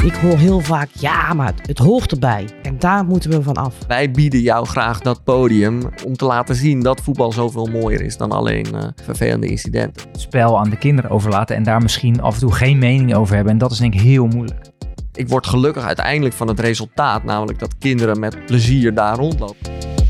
Ik hoor heel vaak, ja, maar het hoort erbij. En daar moeten we van af. Wij bieden jou graag dat podium om te laten zien dat voetbal zoveel mooier is dan alleen vervelende incidenten. Het spel aan de kinderen overlaten en daar misschien af en toe geen mening over hebben. En dat is denk ik heel moeilijk. Ik word gelukkig uiteindelijk van het resultaat, namelijk dat kinderen met plezier daar rondlopen.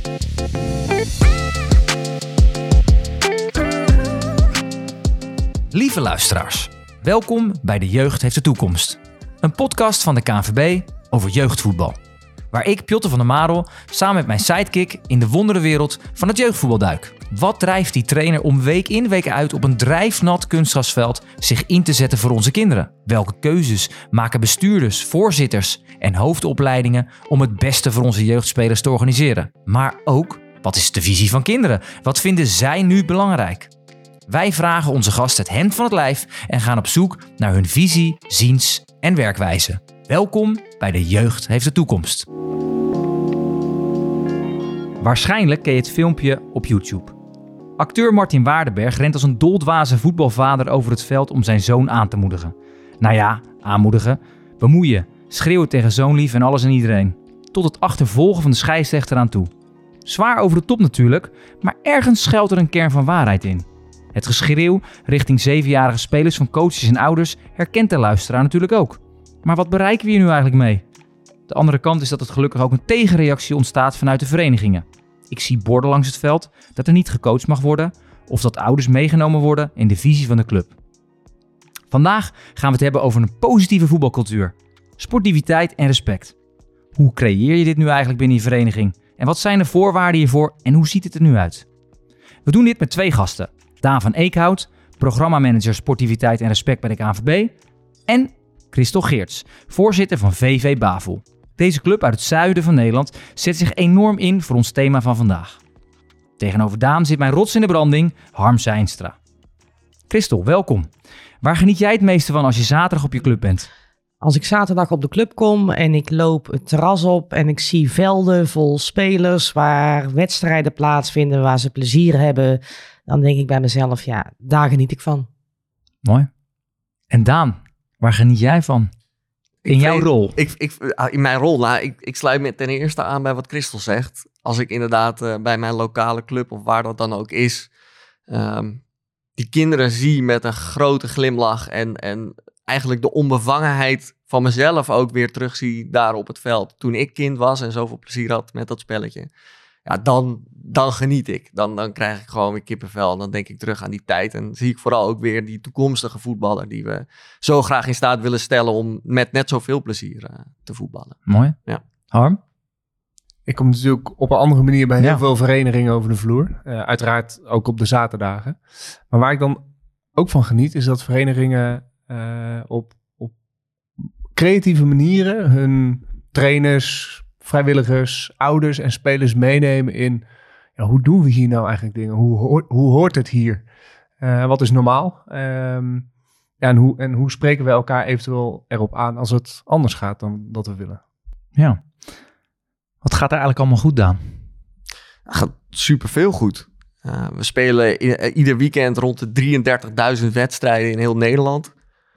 Lieve luisteraars, welkom bij De Jeugd heeft de Toekomst. Een podcast van de KNVB over jeugdvoetbal. Waar ik, Pjotter van der Marel, samen met mijn sidekick in de wonderenwereld van het jeugdvoetbal duik. Wat drijft die trainer om week in week uit op een drijfnat kunstgrasveld zich in te zetten voor onze kinderen? Welke keuzes maken bestuurders, voorzitters en hoofdopleidingen om het beste voor onze jeugdspelers te organiseren? Maar ook, wat is de visie van kinderen? Wat vinden zij nu belangrijk? Wij vragen onze gast het hemd van het lijf en gaan op zoek naar hun visie, ziens en werkwijze. Welkom bij De Jeugd heeft de Toekomst. Waarschijnlijk ken je het filmpje op YouTube. Acteur Martin Waardenberg rent als een doldwaze voetbalvader over het veld om zijn zoon aan te moedigen. Nou ja, aanmoedigen, bemoeien, schreeuwen tegen zoonlief en alles en iedereen. Tot het achtervolgen van de scheidsrechter aan toe. Zwaar over de top natuurlijk, maar ergens schuilt er een kern van waarheid in. Het geschreeuw richting 7-jarige spelers van coaches en ouders herkent de luisteraar natuurlijk ook. Maar wat bereiken we hier nu eigenlijk mee? De andere kant is dat het gelukkig ook een tegenreactie ontstaat vanuit de verenigingen. Ik zie borden langs het veld dat er niet gecoacht mag worden of dat ouders meegenomen worden in de visie van de club. Vandaag gaan we het hebben over een positieve voetbalcultuur, sportiviteit en respect. Hoe creëer je dit nu eigenlijk binnen je vereniging? En wat zijn de voorwaarden hiervoor en hoe ziet het er nu uit? We doen dit met 2 gasten. Daan van Eekhout, programmamanager sportiviteit en respect bij de KNVB. En Christel Geerts, voorzitter van VV Bavel. Deze club uit het zuiden van Nederland zet zich enorm in voor ons thema van vandaag. Tegenover Daan zit mijn rots in de branding, Harm Zijnstra. Christel, welkom. Waar geniet jij het meeste van als je zaterdag op je club bent? Als ik zaterdag op de club kom en ik loop het terras op en ik zie velden vol spelers waar wedstrijden plaatsvinden, waar ze plezier hebben, dan denk ik bij mezelf, ja, daar geniet ik van. Mooi. En Daan, waar geniet jij van? In jouw rol? In mijn rol, ik sluit me ten eerste aan bij wat Christel zegt. Als ik inderdaad bij mijn lokale club of waar dat dan ook is, die kinderen zie met een grote glimlach en eigenlijk de onbevangenheid van mezelf ook weer terugzie daar op het veld. Toen ik kind was en zoveel plezier had met dat spelletje. Ja, dan geniet ik. Dan krijg ik gewoon weer kippenvel. En dan denk ik terug aan die tijd. En zie ik vooral ook weer die toekomstige voetballer die we zo graag in staat willen stellen om met net zoveel plezier te voetballen. Mooi. Ja. Harm? Ik kom natuurlijk op een andere manier bij heel veel verenigingen over de vloer. Uiteraard ook op de zaterdagen. Maar waar ik dan ook van geniet is dat verenigingen op creatieve manieren hun trainers, vrijwilligers, ouders en spelers meenemen in hoe doen we hier nou eigenlijk dingen? Hoe hoort het hier? Wat is normaal? En hoe spreken we elkaar eventueel erop aan als het anders gaat dan dat we willen? Ja. Wat gaat er eigenlijk allemaal goed, Daan? Gaat superveel goed. We spelen ieder weekend rond de 33.000 wedstrijden in heel Nederland.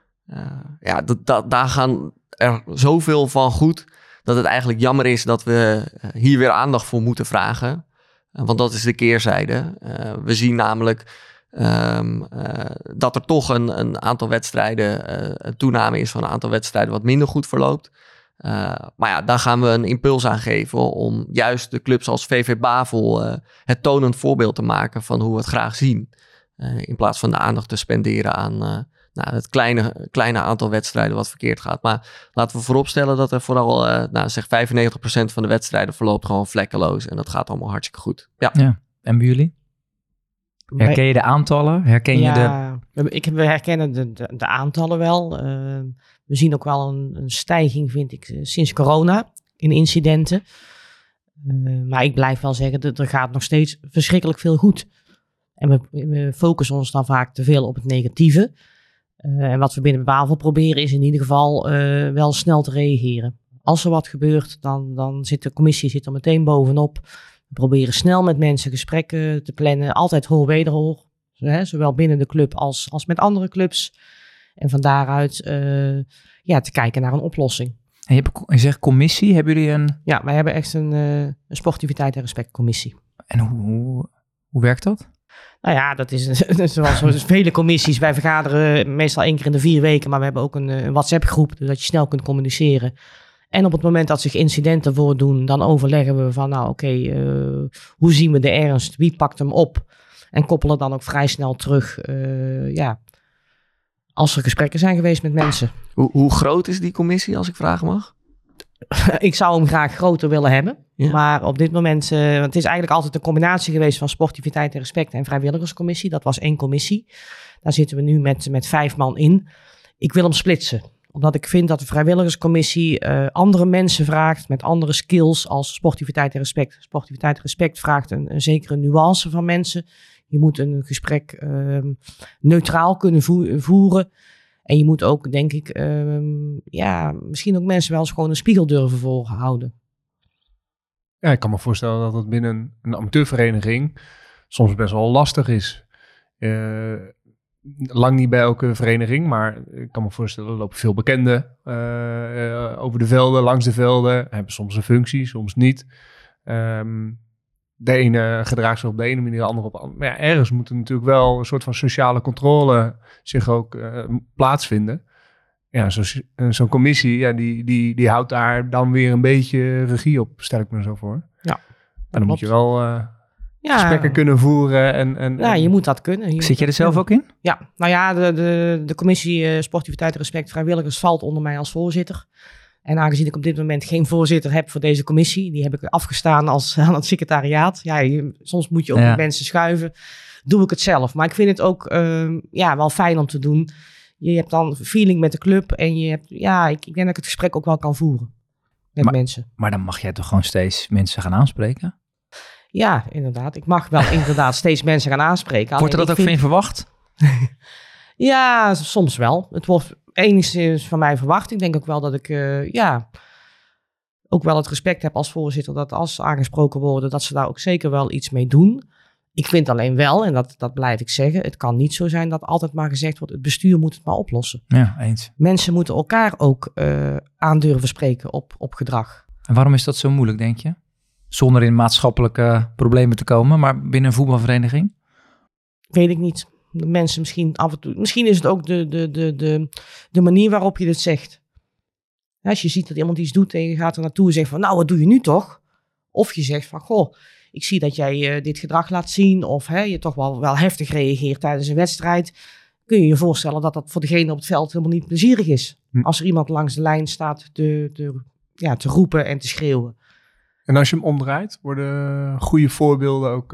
Daar gaan er zoveel van goed dat het eigenlijk jammer is dat we hier weer aandacht voor moeten vragen. Want dat is de keerzijde. We zien namelijk dat er toch een aantal wedstrijden, een toename is van een aantal wedstrijden wat minder goed verloopt. Maar ja, daar gaan we een impuls aan geven om juist de clubs als VV Bavel het tonend voorbeeld te maken van hoe we het graag zien. In plaats van de aandacht te spenderen aan het kleine aantal wedstrijden wat verkeerd gaat. Maar laten we vooropstellen dat er vooral 95% van de wedstrijden verloopt gewoon vlekkeloos. En dat gaat allemaal hartstikke goed. Ja. En bij jullie? Herken je de aantallen? We herkennen de aantallen wel. We zien ook wel een stijging, vind ik, sinds corona in incidenten. Maar ik blijf wel zeggen dat er gaat nog steeds verschrikkelijk veel goed. En we focussen ons dan vaak te veel op het negatieve. En wat we binnen Bavel proberen is in ieder geval wel snel te reageren. Als er wat gebeurt, dan zit de commissie er meteen bovenop. We proberen snel met mensen gesprekken te plannen. Altijd hoor wederhoor. Zowel binnen de club als met andere clubs. En van daaruit te kijken naar een oplossing. En je zegt commissie, hebben jullie een... Ja, wij hebben echt een sportiviteit en respectcommissie. En hoe werkt dat? Nou ja, dat is zoals vele commissies. Wij vergaderen meestal 1 keer in de 4 weken, maar we hebben ook een WhatsApp-groep, zodat je snel kunt communiceren. En op het moment dat zich incidenten voordoen, dan overleggen we van, hoe zien we de ernst? Wie pakt hem op? En koppelen dan ook vrij snel terug, als er gesprekken zijn geweest met mensen. Hoe groot is die commissie, als ik vragen mag? Ik zou hem graag groter willen hebben. Ja. Maar op dit moment, want het is eigenlijk altijd een combinatie geweest van sportiviteit en respect en vrijwilligerscommissie. Dat was 1 commissie. Daar zitten we nu met 5 man in. Ik wil hem splitsen. Omdat ik vind dat de vrijwilligerscommissie andere mensen vraagt met andere skills als sportiviteit en respect. Sportiviteit en respect vraagt een zekere nuance van mensen. Je moet een gesprek neutraal kunnen voeren. En je moet ook, denk ik, misschien ook mensen wel eens gewoon een spiegel durven voorhouden. Ja, ik kan me voorstellen dat het binnen een amateurvereniging soms best wel lastig is. Lang niet bij elke vereniging, maar ik kan me voorstellen, er lopen veel bekenden over de velden, langs de velden. Hebben soms een functie, soms niet. De ene gedraagt zich op de ene manier, de andere op de andere. Maar ja, ergens moet er natuurlijk wel een soort van sociale controle zich ook plaatsvinden. Ja, zo'n commissie, die houdt daar dan weer een beetje regie op, stel ik me zo voor. Ja, en dan moet je wel gesprekken kunnen voeren. En je moet dat kunnen. Zit je er zelf ook in? Ja, nou ja, de commissie Sportiviteit en Respect Vrijwilligers valt onder mij als voorzitter. En aangezien ik op dit moment geen voorzitter heb voor deze commissie, die heb ik afgestaan aan het secretariaat. Ja, soms moet je ook met mensen schuiven. Doe ik het zelf. Maar ik vind het ook wel fijn om te doen. Je hebt dan feeling met de club en je hebt, ik denk dat ik het gesprek ook wel kan voeren met mensen. Maar dan mag jij toch gewoon steeds mensen gaan aanspreken? Ja, inderdaad. Ik mag wel inderdaad steeds mensen gaan aanspreken. Wordt er dat ook van je verwacht? Ja, soms wel. Het wordt enigszins van mij verwacht. Ik denk ook wel dat ik ook wel het respect heb als voorzitter dat als ze aangesproken worden, dat ze daar ook zeker wel iets mee doen. Ik vind alleen wel, en dat blijf ik zeggen, het kan niet zo zijn dat altijd maar gezegd wordt, het bestuur moet het maar oplossen. Ja, eens. Mensen moeten elkaar ook aan durven spreken op gedrag. En waarom is dat zo moeilijk, denk je? Zonder in maatschappelijke problemen te komen, maar binnen een voetbalvereniging? Weet ik niet. De mensen misschien af en toe. Misschien is het ook de manier waarop je dit zegt. Als je ziet dat iemand iets doet en je gaat er naartoe en zegt van, nou, wat doe je nu toch? Of je zegt van, goh, ik zie dat jij dit gedrag laat zien. Of je toch wel heftig reageert tijdens een wedstrijd. Kun je je voorstellen dat dat voor degene op het veld helemaal niet plezierig is. Als er iemand langs de lijn staat te roepen en te schreeuwen. En als je hem omdraait, worden goede voorbeelden ook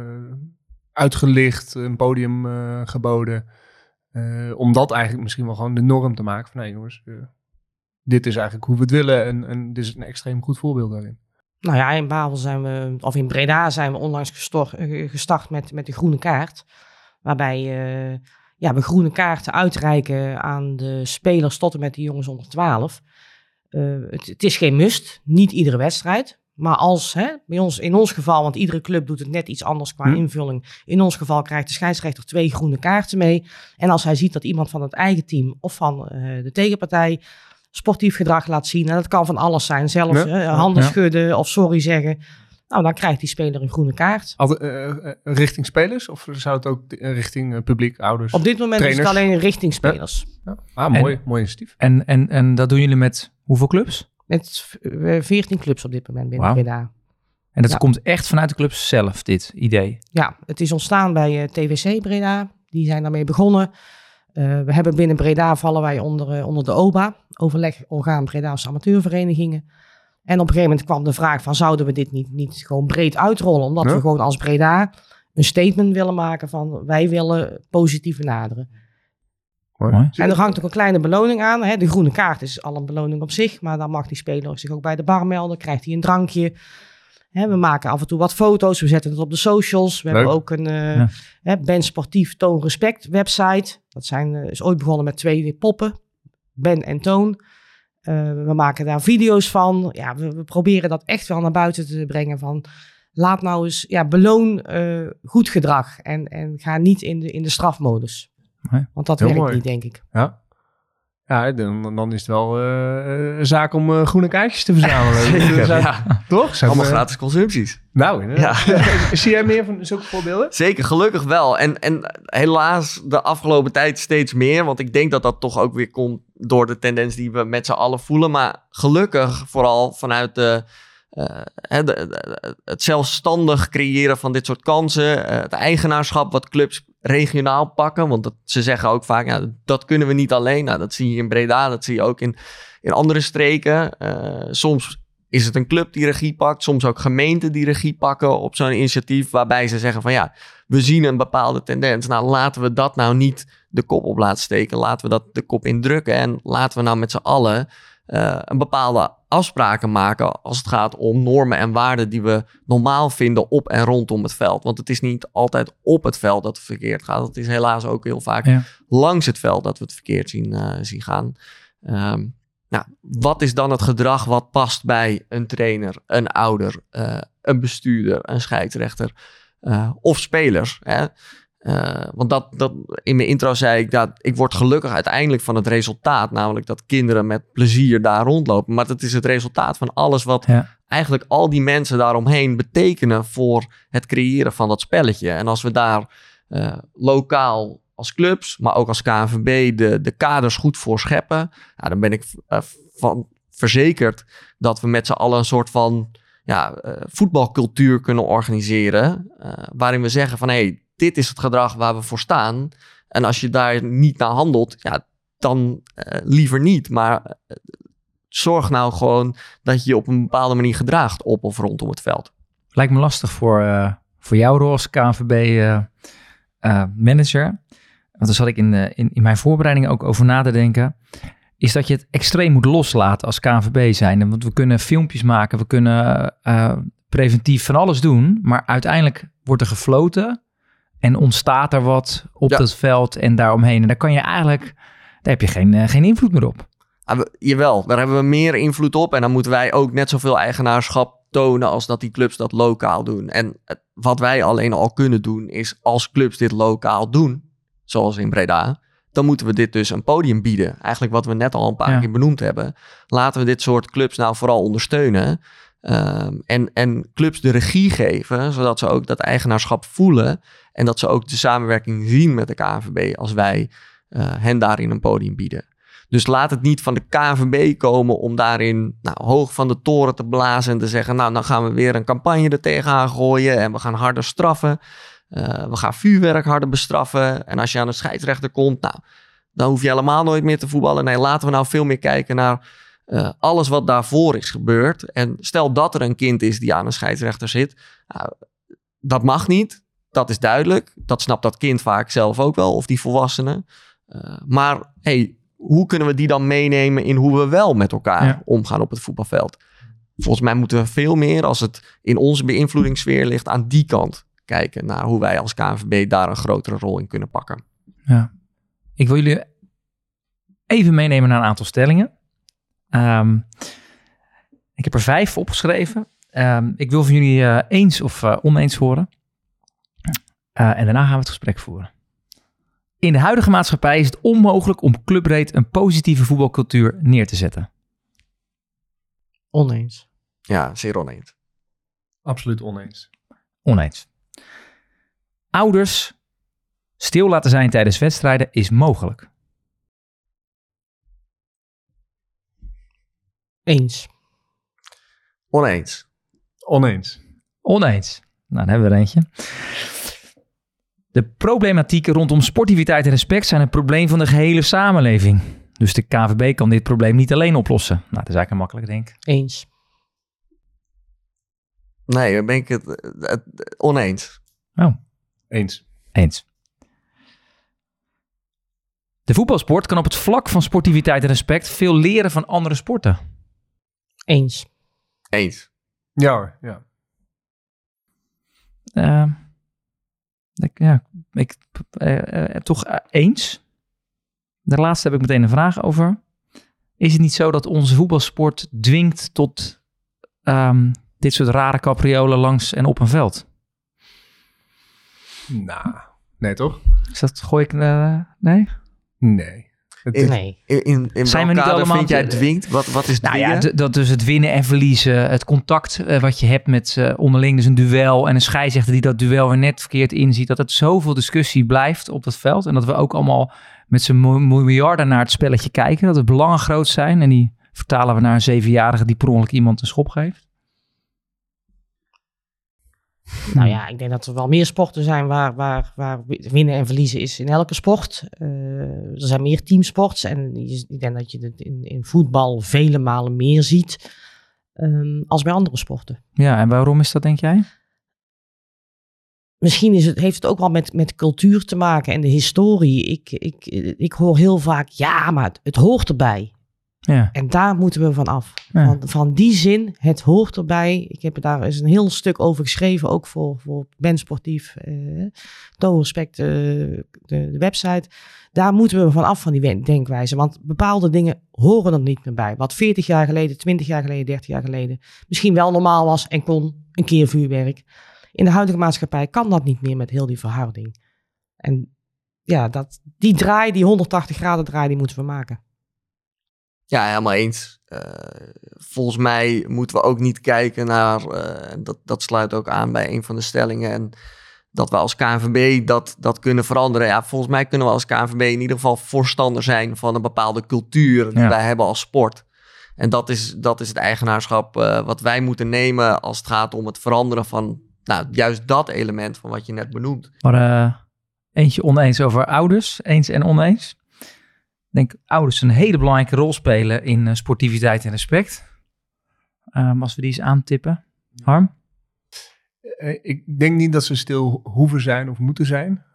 uitgelicht, een podium geboden. Om dat eigenlijk misschien wel gewoon de norm te maken. Van nee jongens, dit is eigenlijk hoe we het willen. En dit is een extreem goed voorbeeld daarin. Nou ja, in Babel in Breda zijn we onlangs gestart met de groene kaart. Waarbij we groene kaarten uitreiken aan de spelers tot en met de jongens onder 12. Het is geen must, niet iedere wedstrijd. Maar als, in ons geval, want iedere club doet het net iets anders qua invulling. In ons geval krijgt de scheidsrechter 2 groene kaarten mee. En als hij ziet dat iemand van het eigen team of van de tegenpartij sportief gedrag laat zien. En dat kan van alles zijn. Zelfs handen schudden of sorry zeggen. Nou, dan krijgt die speler een groene kaart. Richting spelers? Of zou het ook richting publiek, ouders, op dit moment trainers? Is het alleen richting spelers. Ja. Ah, mooi initiatief. En dat doen jullie met hoeveel clubs? Met 14 clubs op dit moment binnen Breda. En dat komt echt vanuit de clubs zelf, dit idee? Ja, het is ontstaan bij TVC Breda. Die zijn daarmee begonnen. We hebben binnen Breda vallen wij onder de OBA, overlegorgaan Breda's amateurverenigingen. En op een gegeven moment kwam de vraag van, zouden we dit niet gewoon breed uitrollen? Omdat we gewoon als Breda een statement willen maken van, wij willen positief benaderen. Mooi. En er hangt ook een kleine beloning aan. Hè? De groene kaart is al een beloning op zich, maar dan mag die speler zich ook bij de bar melden, krijgt hij een drankje. Hè, we maken af en toe wat foto's, we zetten het op de socials. We hebben ook een Ben Sportief Toon Respect website. Dat is ooit begonnen met 2 poppen, Ben en Toon. We maken daar video's van. Ja, we proberen dat echt wel naar buiten te brengen van, laat nou eens, beloon goed gedrag en ga niet in de strafmodus. Nee. Want dat werkt niet, denk ik. Ja. Ja, dan is het wel een zaak om groene kaartjes te verzamelen. Zeker, Toch? Allemaal gratis consumpties. Nou, zie jij meer van zulke voorbeelden? Zeker, gelukkig wel. En helaas de afgelopen tijd steeds meer. Want ik denk dat dat toch ook weer komt door de tendens die we met z'n allen voelen. Maar gelukkig vooral vanuit het zelfstandig creëren van dit soort kansen. Het eigenaarschap wat clubs regionaal pakken. Want ze zeggen ook vaak, dat kunnen we niet alleen. Nou, dat zie je in Breda, dat zie je ook in andere streken. Soms is het een club die regie pakt. Soms ook gemeenten die regie pakken op zo'n initiatief. Waarbij ze zeggen van we zien een bepaalde tendens. Nou, laten we dat nou niet de kop op laten steken. Laten we dat de kop indrukken. En laten we nou met z'n allen een bepaalde afspraken maken als het gaat om normen en waarden die we normaal vinden op en rondom het veld. Want het is niet altijd op het veld dat het verkeerd gaat. Het is helaas ook heel vaak langs het veld dat we het verkeerd zien gaan. Wat is dan het gedrag wat past bij een trainer, een ouder, een bestuurder, een scheidsrechter of spelers? Hè? Want dat in mijn intro zei ik dat ik word gelukkig uiteindelijk van het resultaat. Namelijk dat kinderen met plezier daar rondlopen. Maar dat is het resultaat van alles wat eigenlijk al die mensen daaromheen betekenen voor het creëren van dat spelletje. En als we daar lokaal als clubs, maar ook als KNVB de kaders goed voor scheppen. Dan ben ik van verzekerd dat we met z'n allen een soort van voetbalcultuur kunnen organiseren. Waarin we zeggen van dit is het gedrag waar we voor staan. En als je daar niet naar handelt, dan liever niet. Maar zorg nou gewoon dat je je op een bepaalde manier gedraagt op of rondom het veld. Lijkt me lastig voor jou rol als KNVB-manager. Want daar zat ik in mijn voorbereiding ook over na te denken. Is dat je het extreem moet loslaten als KNVB zijnde. Want we kunnen filmpjes maken, we kunnen preventief van alles doen. Maar uiteindelijk wordt er gefloten en ontstaat er wat op dat veld en daaromheen. En daar heb je geen invloed meer op. Jawel, daar hebben we meer invloed op. En dan moeten wij ook net zoveel eigenaarschap tonen als dat die clubs dat lokaal doen. En wat wij alleen al kunnen doen is als clubs dit lokaal doen, zoals in Breda, dan moeten we dit dus een podium bieden. Eigenlijk wat we net al een paar keer benoemd hebben. Laten we dit soort clubs nou vooral ondersteunen. En clubs de regie geven, zodat ze ook dat eigenaarschap voelen. En dat ze ook de samenwerking zien met de KNVB als wij hen daarin een podium bieden. Dus laat het niet van de KNVB komen om daarin hoog van de toren te blazen en te zeggen, dan gaan we weer een campagne er tegenaan gooien en we gaan harder straffen. We gaan vuurwerk harder bestraffen. En als je aan de scheidsrechter komt, dan hoef je helemaal nooit meer te voetballen. Nee, laten we nou veel meer kijken naar alles wat daarvoor is gebeurd. En stel dat er een kind is die aan een scheidsrechter zit. Dat mag niet. Dat is duidelijk. Dat snapt dat kind vaak zelf ook wel, of die volwassene. Maar hoe kunnen we die dan meenemen in hoe we wel met elkaar omgaan op het voetbalveld? Volgens mij moeten we veel meer, als het in onze beïnvloedingssfeer ligt, aan die kant kijken naar hoe wij als KNVB daar een grotere rol in kunnen pakken. Ja. Ik wil jullie even meenemen naar een aantal stellingen. Ik heb er 5 opgeschreven. Ik wil van jullie eens of oneens horen. En daarna gaan we het gesprek voeren. In de huidige maatschappij is het onmogelijk om clubbreed een positieve voetbalcultuur neer te zetten. Oneens. Ja, zeer oneens. Absoluut oneens. Oneens. Ouders stil laten zijn tijdens wedstrijden is mogelijk. Eens. Oneens. Oneens. Oneens. Nou, dan hebben we er eentje. De problematieken rondom sportiviteit en respect zijn een probleem van de gehele samenleving. Dus de KNVB kan dit probleem niet alleen oplossen. Nou, dat is eigenlijk makkelijk, denk ik. Eens. Nee, dan ben ik het oneens. Oh. Eens. Eens. De voetbalsport kan op het vlak van sportiviteit en respect veel leren van andere sporten. Eens. Eens. Ja hoor, ja. Toch eens. De laatste heb ik meteen een vraag over. Is het niet zo dat onze voetbalsport dwingt tot dit soort rare capriolen langs en op een veld? Nou, nee toch? Is dat, gooi ik... nee? Nee. Nee. In Zijn we niet kader allemaal vind jij dwingt? Wat is dwingen? Nou ja, dat dus het winnen en verliezen. Het contact wat je hebt met onderling. Dus een duel en een scheidsrechter die dat duel weer net verkeerd inziet. Dat het zoveel discussie blijft op dat veld. En dat we ook allemaal met z'n miljarden naar het spelletje kijken. Dat de belangen groot zijn. En die vertalen we naar een 7-jarige die per ongeluk iemand een schop geeft. Nou ja, ik denk dat er wel meer sporten zijn waar winnen en verliezen is in elke sport. Er zijn meer teamsports en ik denk dat je het in voetbal vele malen meer ziet als bij andere sporten. Ja, en waarom is dat, denk jij? Misschien heeft het ook wel met cultuur te maken en de historie. Ik hoor heel vaak, ja, maar het hoort erbij. Ja. En daar moeten we van af. Ja. Van die zin, het hoort erbij. Ik heb daar eens een heel stuk over geschreven, ook voor Ben Sportief, Toon Respect, de website. Daar moeten we van af van die denkwijze. Want bepaalde dingen horen er niet meer bij. Wat 40 jaar geleden, 20 jaar geleden, 30 jaar geleden misschien wel normaal was en kon, een keer vuurwerk. In de huidige maatschappij kan dat niet meer met heel die verhouding. En ja, die 180 graden draai, die moeten we maken. Ja, helemaal eens. Volgens mij moeten we ook niet kijken naar... dat sluit ook aan bij een van de stellingen. En dat we als KNVB dat kunnen veranderen. Ja, volgens mij kunnen we als KNVB in ieder geval voorstander zijn van een bepaalde cultuur die wij hebben als sport. En dat is het eigenaarschap wat wij moeten nemen als het gaat om het veranderen van juist dat element van wat je net benoemt. Maar eentje oneens over ouders, eens en oneens. Ik denk ouders een hele belangrijke rol spelen in sportiviteit en respect. Als we die eens aantippen. Harm? Ik denk niet dat ze stil hoeven zijn of moeten zijn.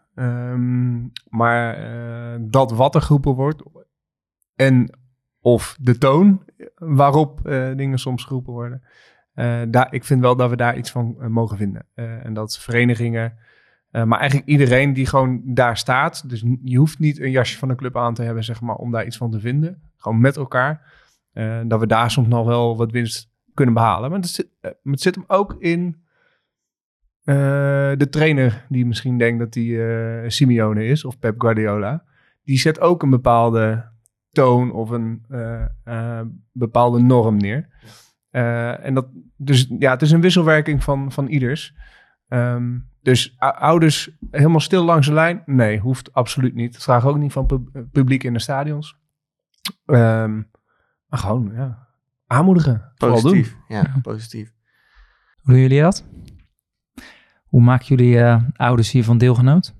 Maar dat wat er geroepen wordt en of de toon waarop dingen soms geroepen worden. Ik vind wel dat we daar iets van mogen vinden. En dat verenigingen, maar eigenlijk iedereen die gewoon daar staat. Dus je hoeft niet een jasje van een club aan te hebben, zeg maar, om daar iets van te vinden. Gewoon met elkaar. Dat we daar soms nog wel wat winst kunnen behalen. Maar het zit hem ook in de trainer die misschien denkt dat hij Simeone is of Pep Guardiola. Die zet ook een bepaalde toon of een bepaalde norm neer. Het is een wisselwerking van ieders. Dus ouders helemaal stil langs de lijn? Nee, hoeft absoluut niet. Dat vragen ook niet van publiek in de stadions. Maar gewoon, aanmoedigen. Positief, positief. Hoe doen jullie dat? Hoe maken jullie ouders hiervan deelgenoot?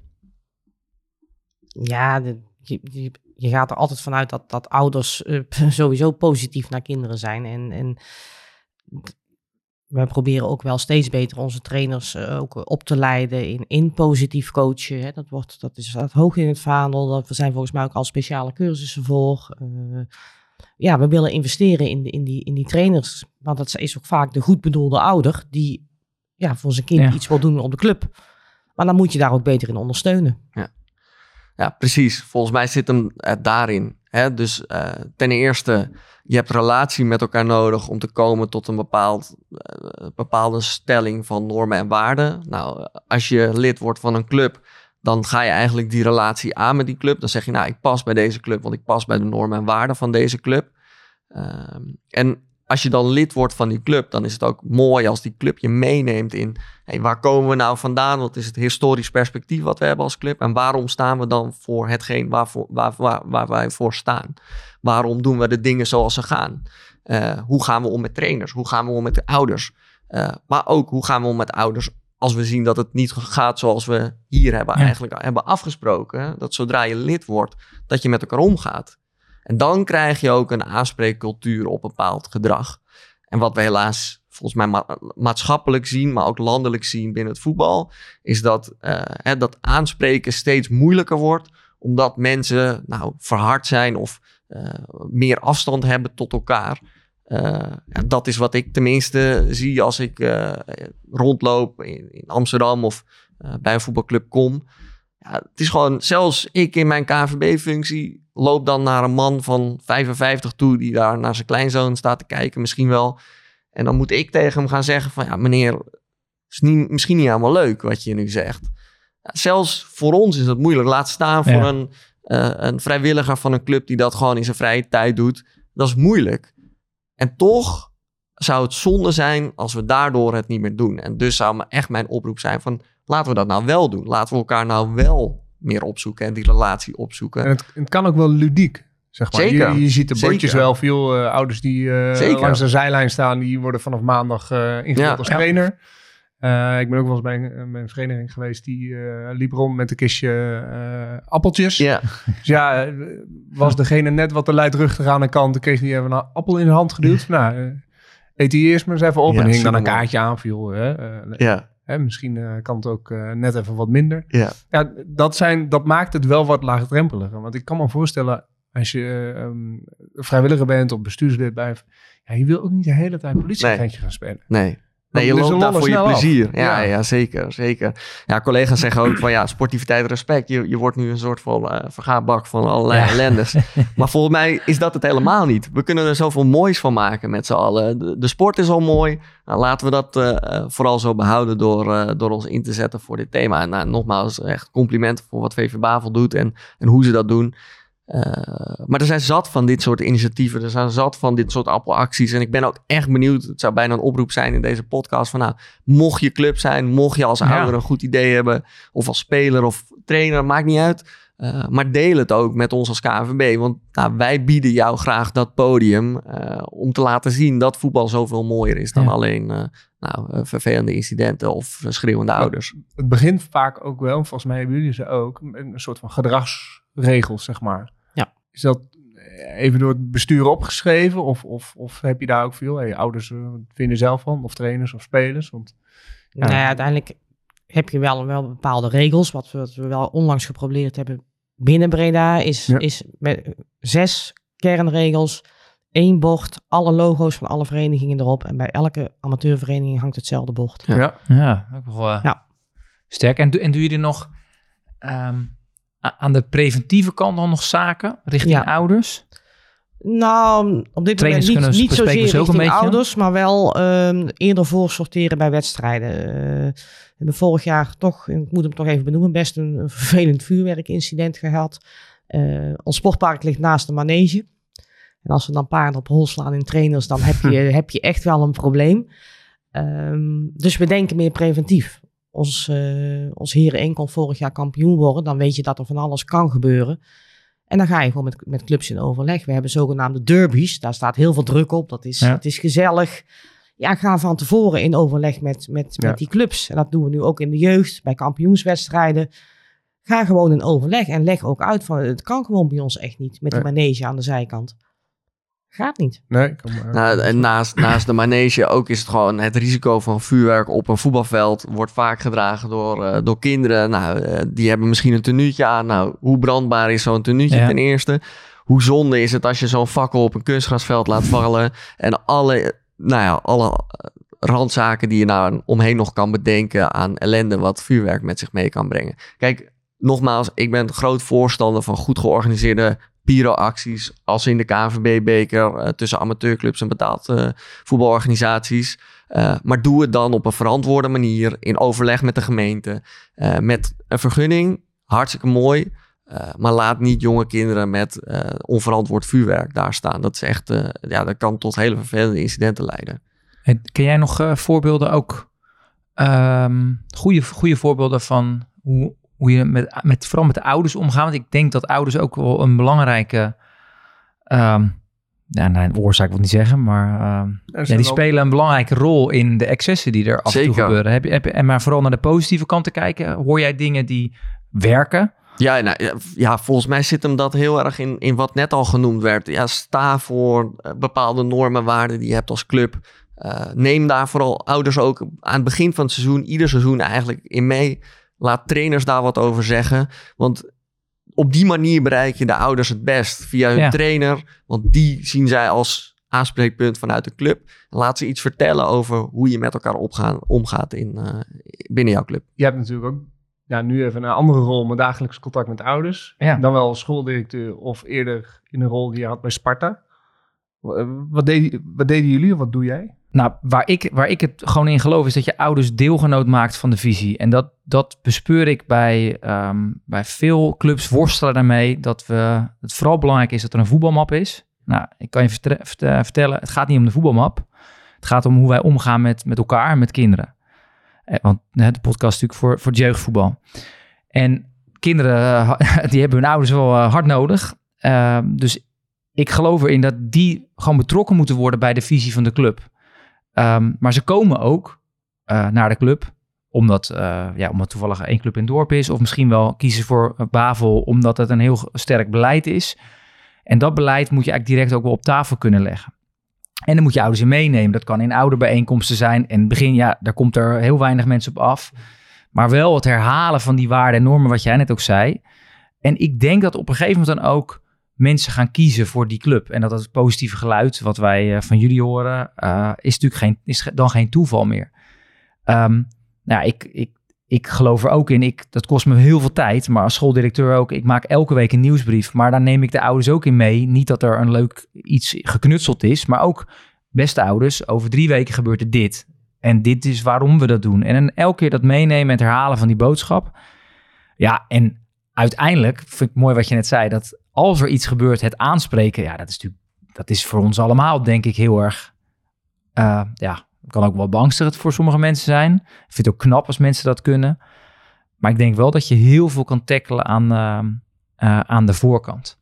Ja, je gaat er altijd vanuit dat ouders sowieso positief naar kinderen zijn. En we proberen ook wel steeds beter onze trainers ook op te leiden in positief coachen. Hè. Dat staat hoog in het vaandel. We zijn volgens mij ook al speciale cursussen voor. We willen investeren in die trainers. Want dat is ook vaak de goed bedoelde ouder die voor zijn kind iets wil doen op de club. Maar dan moet je daar ook beter in ondersteunen. Ja, precies. Volgens mij zit hem daarin. Hè? Dus ten eerste, je hebt relatie met elkaar nodig om te komen tot een bepaalde stelling van normen en waarden. Nou, als je lid wordt van een club, dan ga je eigenlijk die relatie aan met die club. Dan zeg je, ik pas bij deze club, want ik pas bij de normen en waarden van deze club. En als je dan lid wordt van die club, dan is het ook mooi als die club je meeneemt in... waar komen we nou vandaan? Wat is het historisch perspectief wat we hebben als club? En waarom staan we dan voor hetgeen waar wij voor staan? Waarom doen we de dingen zoals ze gaan? Hoe gaan we om met trainers? Hoe gaan we om met de ouders? Maar ook, hoe gaan we om met ouders als we zien dat het niet gaat zoals we hier hebben afgesproken? Dat zodra je lid wordt, dat je met elkaar omgaat. En dan krijg je ook een aanspreekcultuur op bepaald gedrag. En wat we helaas volgens mij maatschappelijk zien, maar ook landelijk zien binnen het voetbal, is dat aanspreken steeds moeilijker wordt, omdat mensen verhard zijn of meer afstand hebben tot elkaar. Dat is wat ik tenminste zie als ik rondloop in Amsterdam of bij een voetbalclub kom. Ja, het is gewoon, zelfs ik in mijn KNVB-functie loop dan naar een man van 55 toe die daar naar zijn kleinzoon staat te kijken misschien wel. En dan moet ik tegen hem gaan zeggen van meneer, is misschien niet helemaal leuk wat je nu zegt. Ja, zelfs voor ons is het moeilijk. Laat staan voor een vrijwilliger van een club die dat gewoon in zijn vrije tijd doet. Dat is moeilijk. En toch zou het zonde zijn als we daardoor het niet meer doen. En dus zou echt mijn oproep zijn van laten we dat nou wel doen. Laten we elkaar nou wel meer opzoeken en die relatie opzoeken. En het kan ook wel ludiek, zeg maar. Zeker. Je ziet de bordjes wel. Veel ouders die langs de zijlijn staan, die worden vanaf maandag ingevuld als trainer. Ik ben ook wel eens bij een vereniging geweest die liep rond met een kistje appeltjes. Ja. Dus was degene net wat te luidruchtig aan de kant, dan kreeg hij even een appel in de hand geduwd. Eet die eerst maar eens even op en hing dan een kaartje aan. Misschien kan het ook net even wat minder. Ja, dat maakt het wel wat laagdrempeliger. Want ik kan me voorstellen, als je vrijwilliger bent of bestuurslid bij... je wil ook niet de hele tijd politieagentje gaan spelen. Nee, je loopt daar voor je plezier. Ja, zeker. Ja, collega's zeggen ook van sportiviteit, respect. Je wordt nu een soort van vergaarbak van allerlei ellendes. Maar volgens mij is dat het helemaal niet. We kunnen er zoveel moois van maken met z'n allen. De sport is al mooi. Nou, laten we dat vooral zo behouden door ons in te zetten voor dit thema. En nogmaals, echt complimenten voor wat VV Bavel doet en hoe ze dat doen. Maar er zijn zat van dit soort initiatieven. Er zijn zat van dit soort appelacties. En ik ben ook echt benieuwd. Het zou bijna een oproep zijn in deze podcast. Van mocht je club zijn. Mocht je als ouder een goed idee hebben. Of als speler of trainer. Maakt niet uit. Maar deel het ook met ons als KNVB. Want wij bieden jou graag dat podium. Om te laten zien dat voetbal zoveel mooier is. Dan alleen vervelende incidenten of schreeuwende ouders. Het begint vaak ook wel. Volgens mij hebben jullie ze ook. Een soort van gedragsregels, zeg maar. Is dat even door het bestuur opgeschreven? Of heb je daar ook veel? Ouders vinden zelf van? Of trainers of spelers? Want, uiteindelijk heb je wel bepaalde regels. Wat we wel onlangs geprobeerd hebben binnen Breda is met 6 kernregels, 1 bord, alle logo's van alle verenigingen erop. En bij elke amateurvereniging hangt hetzelfde bord. Ook wel sterk. En doen jullie nog... aan de preventieve kant dan nog zaken richting ouders? Nou, op dit moment niet zozeer richting ouders, maar wel eerder voor sorteren bij wedstrijden. We hebben vorig jaar toch, ik moet hem toch even benoemen, best een vervelend vuurwerkincident gehad. Ons sportpark ligt naast de manege. En als we dan paarden op hol slaan in trainers, dan heb je echt wel een probleem. Dus we denken meer preventief. Ons Heren 1 kon vorig jaar kampioen worden. Dan weet je dat er van alles kan gebeuren. En dan ga je gewoon met clubs in overleg. We hebben zogenaamde derbies. Daar staat heel veel druk op. Dat is gezellig. Ja, ga van tevoren in overleg met die clubs. En dat doen we nu ook in de jeugd. Bij kampioenswedstrijden. Ga gewoon in overleg. En leg ook uit van het kan gewoon bij ons echt niet. Met de manege aan de zijkant. Gaat niet. Nee. En naast de manege ook is het gewoon het risico van vuurwerk op een voetbalveld wordt vaak gedragen door kinderen. Die hebben misschien een tenuutje aan. Hoe brandbaar is zo'n tenuutje ten eerste? Hoe zonde is het als je zo'n fakkel op een kunstgrasveld laat vallen en alle randzaken die je omheen nog kan bedenken aan ellende wat vuurwerk met zich mee kan brengen. Kijk, nogmaals, ik ben groot voorstander van goed georganiseerde pyroacties als in de KNVB-beker tussen amateurclubs en betaald voetbalorganisaties. Maar doe het dan op een verantwoorde manier in overleg met de gemeente. Met een vergunning, hartstikke mooi. Maar laat niet jonge kinderen met onverantwoord vuurwerk daar staan. Dat is echt, dat kan tot hele vervelende incidenten leiden. En ken jij nog voorbeelden ook? Goede voorbeelden van hoe je vooral met de ouders omgaat. Want ik denk dat ouders ook wel een belangrijke... een oorzaak wil ik niet zeggen, maar die spelen een belangrijke rol in de excessen die er af en toe gebeuren. Maar vooral naar de positieve kant te kijken, hoor jij dingen die werken? Ja, volgens mij zit hem dat heel erg in wat net al genoemd werd. Ja, sta voor bepaalde normen, waarden die je hebt als club. Neem daar vooral ouders ook aan het begin van het seizoen, ieder seizoen eigenlijk in mee. Laat trainers daar wat over zeggen. Want op die manier bereik je de ouders het best via hun trainer. Want die zien zij als aanspreekpunt vanuit de club. En laat ze iets vertellen over hoe je met elkaar omgaat binnen jouw club. Je hebt natuurlijk ook nu even een andere rol, maar dagelijks contact met ouders. Ja. Dan wel als schooldirecteur of eerder in een rol die je had bij Sparta. Wat deden jullie of wat doe jij? Nou, waar ik het gewoon in geloof is dat je ouders deelgenoot maakt van de visie. En dat bespeur ik bij veel clubs worstelen daarmee dat het vooral belangrijk is dat er een voetbalmap is. Nou, ik kan je vertellen, het gaat niet om de voetbalmap. Het gaat om hoe wij omgaan met elkaar en met kinderen. Want de podcast is natuurlijk voor het jeugdvoetbal. En kinderen, die hebben hun ouders wel hard nodig. Dus ik geloof erin dat die gewoon betrokken moeten worden bij de visie van de club. Maar ze komen ook naar de club omdat toevallig 1 club in het dorp is. Of misschien wel kiezen voor Bavel omdat het een heel sterk beleid is. En dat beleid moet je eigenlijk direct ook wel op tafel kunnen leggen. En dan moet je ouders in meenemen. Dat kan in ouderbijeenkomsten zijn. En in het begin, daar komt er heel weinig mensen op af. Maar wel het herhalen van die waarden en normen, wat jij net ook zei. En ik denk dat op een gegeven moment dan ook mensen gaan kiezen voor die club. En dat het positieve geluid wat wij van jullie horen, is natuurlijk dan geen toeval meer. Ik geloof er ook in. Dat kost me heel veel tijd, maar als schooldirecteur ook. Ik maak elke week een nieuwsbrief, maar daar neem ik de ouders ook in mee. Niet dat er een leuk iets geknutseld is, maar ook, beste ouders, over 3 weken gebeurt er dit. En dit is waarom we dat doen. En dan elke keer dat meenemen en het herhalen van die boodschap. Ja, en uiteindelijk vind ik mooi wat je net zei, dat als er iets gebeurt, het aanspreken, dat is voor ons allemaal, denk ik, heel erg, kan ook wel beangstigend voor sommige mensen zijn. Ik vind het ook knap als mensen dat kunnen. Maar ik denk wel dat je heel veel kan tackelen aan de voorkant.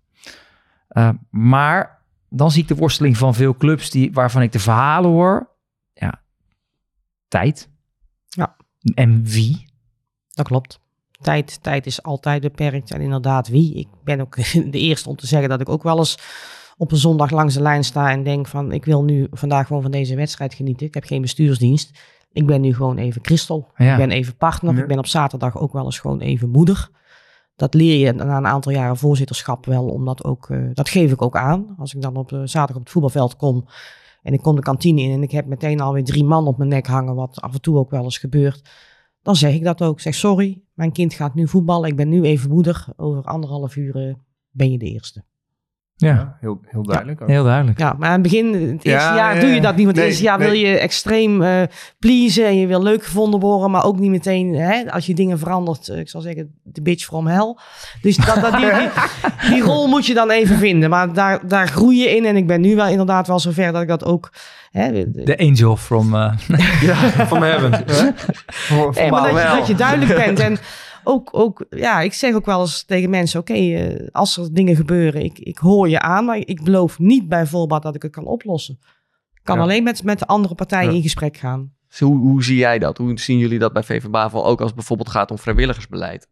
Maar dan zie ik de worsteling van veel clubs waarvan ik de verhalen hoor. Ja, tijd. Ja. En wie? Dat klopt. Tijd is altijd beperkt en inderdaad wie. Ik ben ook de eerste om te zeggen dat ik ook wel eens op een zondag langs de lijn sta en denk van ik wil nu vandaag gewoon van deze wedstrijd genieten. Ik heb geen bestuursdienst. Ik ben nu gewoon even Christel. Ja. Ik ben even partner. Ja. Ik ben op zaterdag ook wel eens gewoon even moeder. Dat leer je na een aantal jaren voorzitterschap wel, omdat ook, dat geef ik ook aan. Als ik dan op zaterdag op het voetbalveld kom en ik kom de kantine in en ik heb meteen alweer 3 man op mijn nek hangen, wat af en toe ook wel eens gebeurt. Dan zeg ik dat ook. Ik zeg sorry, mijn kind gaat nu voetballen. Ik ben nu even moeder. Over 1,5 uur ben je de eerste. Ja, heel duidelijk. Ja, heel duidelijk. Ja, maar aan het begin, het eerste jaar doe je dat niet. Want het eerste jaar wil je extreem pleasen en je wil leuk gevonden worden, maar ook niet meteen, als je dingen verandert, ik zal zeggen, de bitch from hell. Dus die rol moet je dan even vinden. Maar daar groei je in en ik ben nu wel inderdaad wel zover dat ik dat ook... De angel from heaven. Maar dat je duidelijk bent en... Ook, ik zeg ook wel eens tegen mensen, als er dingen gebeuren, ik hoor je aan, maar ik beloof niet bij voorbaat dat ik het kan oplossen. Ik kan alleen met de andere partijen in gesprek gaan. Dus hoe zie jij dat? Hoe zien jullie dat bij VV Bavel, ook als het bijvoorbeeld gaat om vrijwilligersbeleid?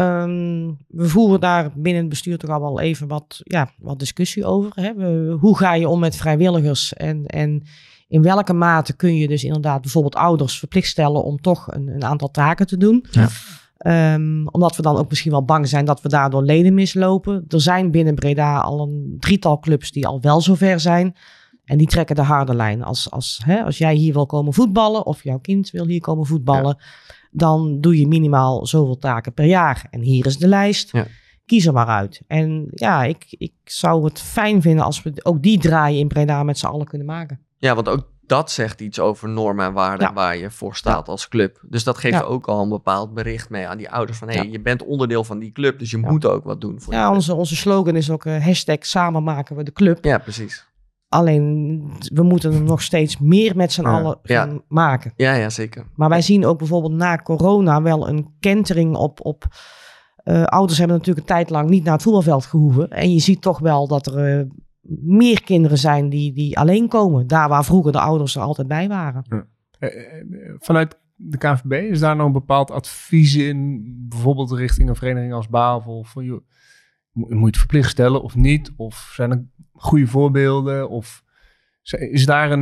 We voeren daar binnen het bestuur toch al wel even wat discussie over. Hè? Hoe ga je om met vrijwilligers en in welke mate kun je dus inderdaad bijvoorbeeld ouders verplicht stellen om toch een aantal taken te doen. Ja. Omdat we dan ook misschien wel bang zijn dat we daardoor leden mislopen. Er zijn binnen Breda al een 3-tal clubs die al wel zover zijn. En die trekken de harde lijn. Als jij hier wil komen voetballen of jouw kind wil hier komen voetballen, dan doe je minimaal zoveel taken per jaar. En hier is de lijst. Ja. Kies er maar uit. En ik zou het fijn vinden als we ook die draaien in Breda met z'n allen kunnen maken. Ja, want ook dat zegt iets over normen en waarden waar je voor staat als club. Dus dat geeft ook al een bepaald bericht mee aan die ouders van je bent onderdeel van die club, dus je moet ook wat doen voor je. Onze slogan is ook #samen maken we de club. Ja, precies. Alleen, we moeten hem nog steeds meer met z'n allen gaan maken. Ja, zeker. Maar wij zien ook bijvoorbeeld na corona wel een kentering op ouders hebben natuurlijk een tijd lang niet naar het voetbalveld gehoeven. En je ziet toch wel dat er meer kinderen zijn die alleen komen. Daar waar vroeger de ouders er altijd bij waren. Ja. Vanuit de KNVB, is daar nog een bepaald advies in? Bijvoorbeeld richting een vereniging als Bavel? Van, joh, moet je het verplicht stellen of niet? Of zijn er goede voorbeelden? Of is daar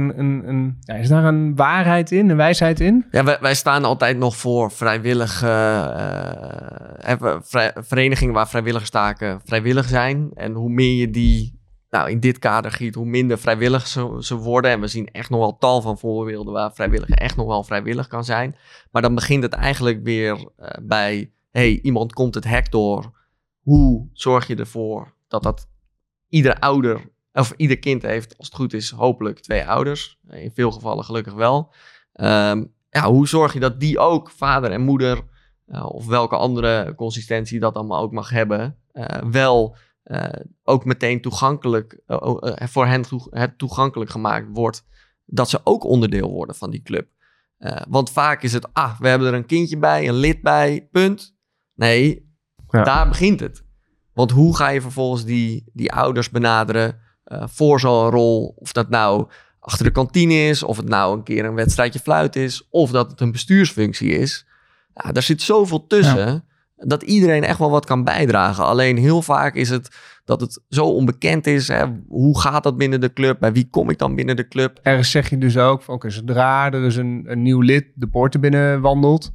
een waarheid in, een wijsheid in? Ja, wij staan altijd nog voor vrijwillige verenigingen waar vrijwilligerstaken vrijwillig zijn. En hoe meer je die in dit kader giet, hoe minder vrijwillig ze worden. En we zien echt nog wel tal van voorbeelden waar vrijwilliger echt nog wel vrijwillig kan zijn. Maar dan begint het eigenlijk weer bij, iemand komt het hek door. Hoe zorg je ervoor dat iedere ouder of ieder kind heeft, als het goed is, hopelijk 2 ouders. In veel gevallen gelukkig wel. Hoe zorg je dat die ook, vader en moeder, of welke andere consistentie dat allemaal ook mag hebben, wel ook meteen toegankelijk, voor hen het toegankelijk gemaakt wordt, dat ze ook onderdeel worden van die club. Want vaak is het, we hebben er een kindje bij, een lid bij, punt. Nee, daar begint het. Want hoe ga je vervolgens die ouders benaderen voor zo'n rol? Of dat nou achter de kantine is, of het nou een keer een wedstrijdje fluit is, of dat het een bestuursfunctie is. Ja, daar zit zoveel tussen dat iedereen echt wel wat kan bijdragen. Alleen heel vaak is het dat het zo onbekend is. Hè? Hoe gaat dat binnen de club? Bij wie kom ik dan binnen de club? Ergens zeg je dus ook van, zodra er is een nieuw lid de poorten binnen wandelt,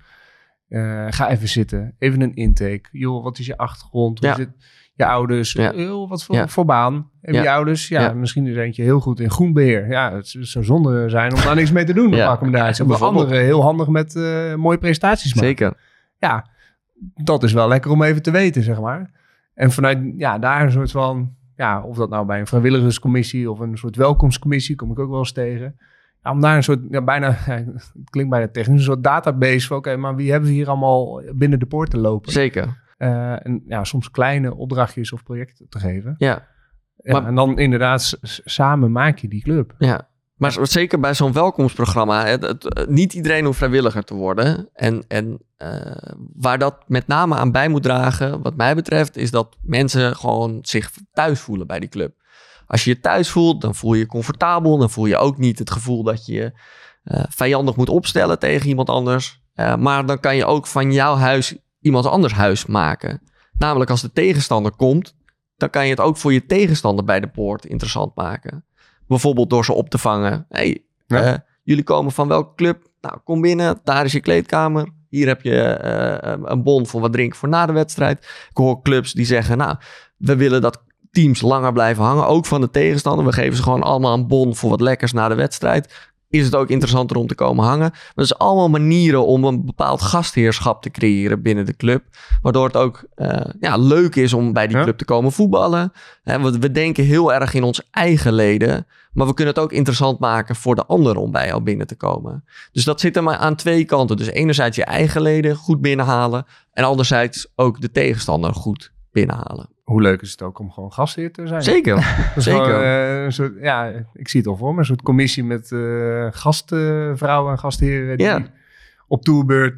ga even zitten. Even een intake. Joh, wat is je achtergrond? Hoe zit je ouders? Joh, wat voor baan hebben je ouders? Misschien is eentje heel goed in groenbeheer. Ja, het zou zonde zijn om daar niks mee te doen op accommodatie. Of anderen heel handig met mooie prestaties maken. Zeker. Ja, dat is wel lekker om even te weten, zeg maar. En vanuit daar een soort van, of dat nou bij een vrijwilligerscommissie of een soort welkomstcommissie, kom ik ook wel eens tegen. Ja, om daar een soort, bijna, het klinkt bijna technisch, een soort database van, oké, maar wie hebben we hier allemaal binnen de poort te lopen? Zeker. En soms kleine opdrachtjes of projecten te geven. Ja. Maar, en dan inderdaad, samen maak je die club. Ja. Maar zeker bij zo'n welkomstprogramma, niet iedereen hoeft vrijwilliger te worden. En waar dat met name aan bij moet dragen, wat mij betreft, is dat mensen gewoon zich thuis voelen bij die club. Als je je thuis voelt, dan voel je je comfortabel. Dan voel je ook niet het gevoel dat je vijandig moet opstellen tegen iemand anders. Maar dan kan je ook van jouw huis iemand anders huis maken. Namelijk als de tegenstander komt, dan kan je het ook voor je tegenstander bij de poort interessant maken. Bijvoorbeeld door ze op te vangen. Jullie komen van welke club? Nou, kom binnen. Daar is je kleedkamer. Hier heb je een bon voor wat drinken voor na de wedstrijd. Ik hoor clubs die zeggen, we willen dat teams langer blijven hangen. Ook van de tegenstander. We geven ze gewoon allemaal een bon voor wat lekkers na de wedstrijd. Is het ook interessanter om te komen hangen. Maar dat is allemaal manieren om een bepaald gastheerschap te creëren binnen de club. Waardoor het ook leuk is om bij die club te komen voetballen. We denken heel erg in ons eigen leden. Maar we kunnen het ook interessant maken voor de ander om bij jou binnen te komen. Dus dat zit er maar aan 2 kanten. Dus enerzijds je eigen leden goed binnenhalen. En anderzijds ook de tegenstander goed binnenhalen. Hoe leuk is het ook om gewoon gastheer te zijn? Zeker. Zeker. Ik zie het al voor me. Een soort commissie met gastvrouwen en gastheren die op toerbeurt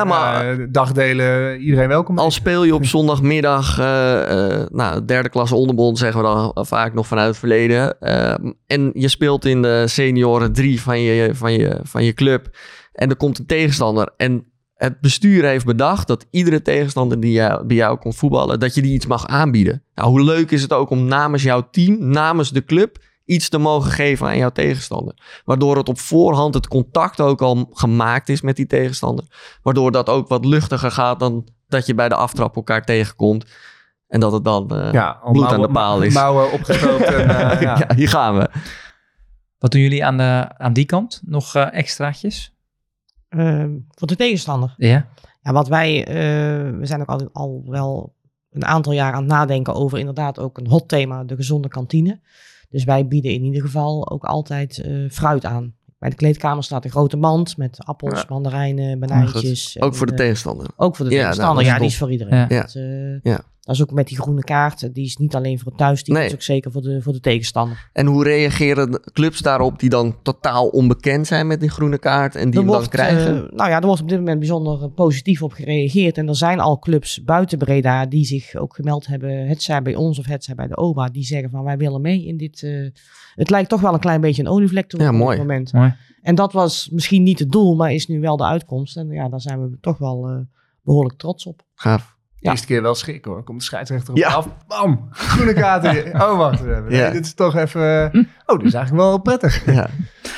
dagdelen iedereen welkom. Al speel je op zondagmiddag, derde klasse onderbond zeggen we dan vaak nog vanuit het verleden. En je speelt in de senioren 3 van je club. En er komt een tegenstander en het bestuur heeft bedacht dat iedere tegenstander die bij jou komt voetballen, dat je die iets mag aanbieden. Nou, hoe leuk is het ook om namens jouw team, namens de club, iets te mogen geven aan jouw tegenstander. Waardoor het op voorhand het contact ook al gemaakt is met die tegenstander. Waardoor dat ook wat luchtiger gaat dan dat je bij de aftrap elkaar tegenkomt. En dat het dan bloed aan de paal is. Mouwen opgesloten. Hier gaan we. Wat doen jullie aan die kant? Nog extraatjes? Voor de tegenstander. Ja. Ja, wat wij, we zijn ook al wel een aantal jaar aan het nadenken over inderdaad ook een hot thema, de gezonde kantine. Dus wij bieden in ieder geval ook altijd fruit aan. Bij de kleedkamer staat een grote mand met appels, mandarijnen, banijntjes. Ook voor de tegenstander. Ook voor de tegenstander, die is voor iedereen. Ja. Dat is ook met die groene kaart. Die is niet alleen voor het thuisteam, dat is ook zeker voor de tegenstander. En hoe reageren clubs daarop die dan totaal onbekend zijn met die groene kaart en die hem dan krijgen? Er wordt op dit moment bijzonder positief op gereageerd. En er zijn al clubs buiten Breda die zich ook gemeld hebben, hetzij bij ons of hetzij bij de OBA, die zeggen van wij willen mee in dit. Het lijkt toch wel een klein beetje een olievlek te worden op dit moment. Mooi. En dat was misschien niet het doel, maar is nu wel de uitkomst. En daar zijn we toch wel behoorlijk trots op. Gaaf. De eerste keer wel schrikken hoor. Komt de scheidsrechter op af. Bam! Groene kaarten. Oh, wacht even. Nee, dit is toch even. Dit is eigenlijk wel prettig. Ja.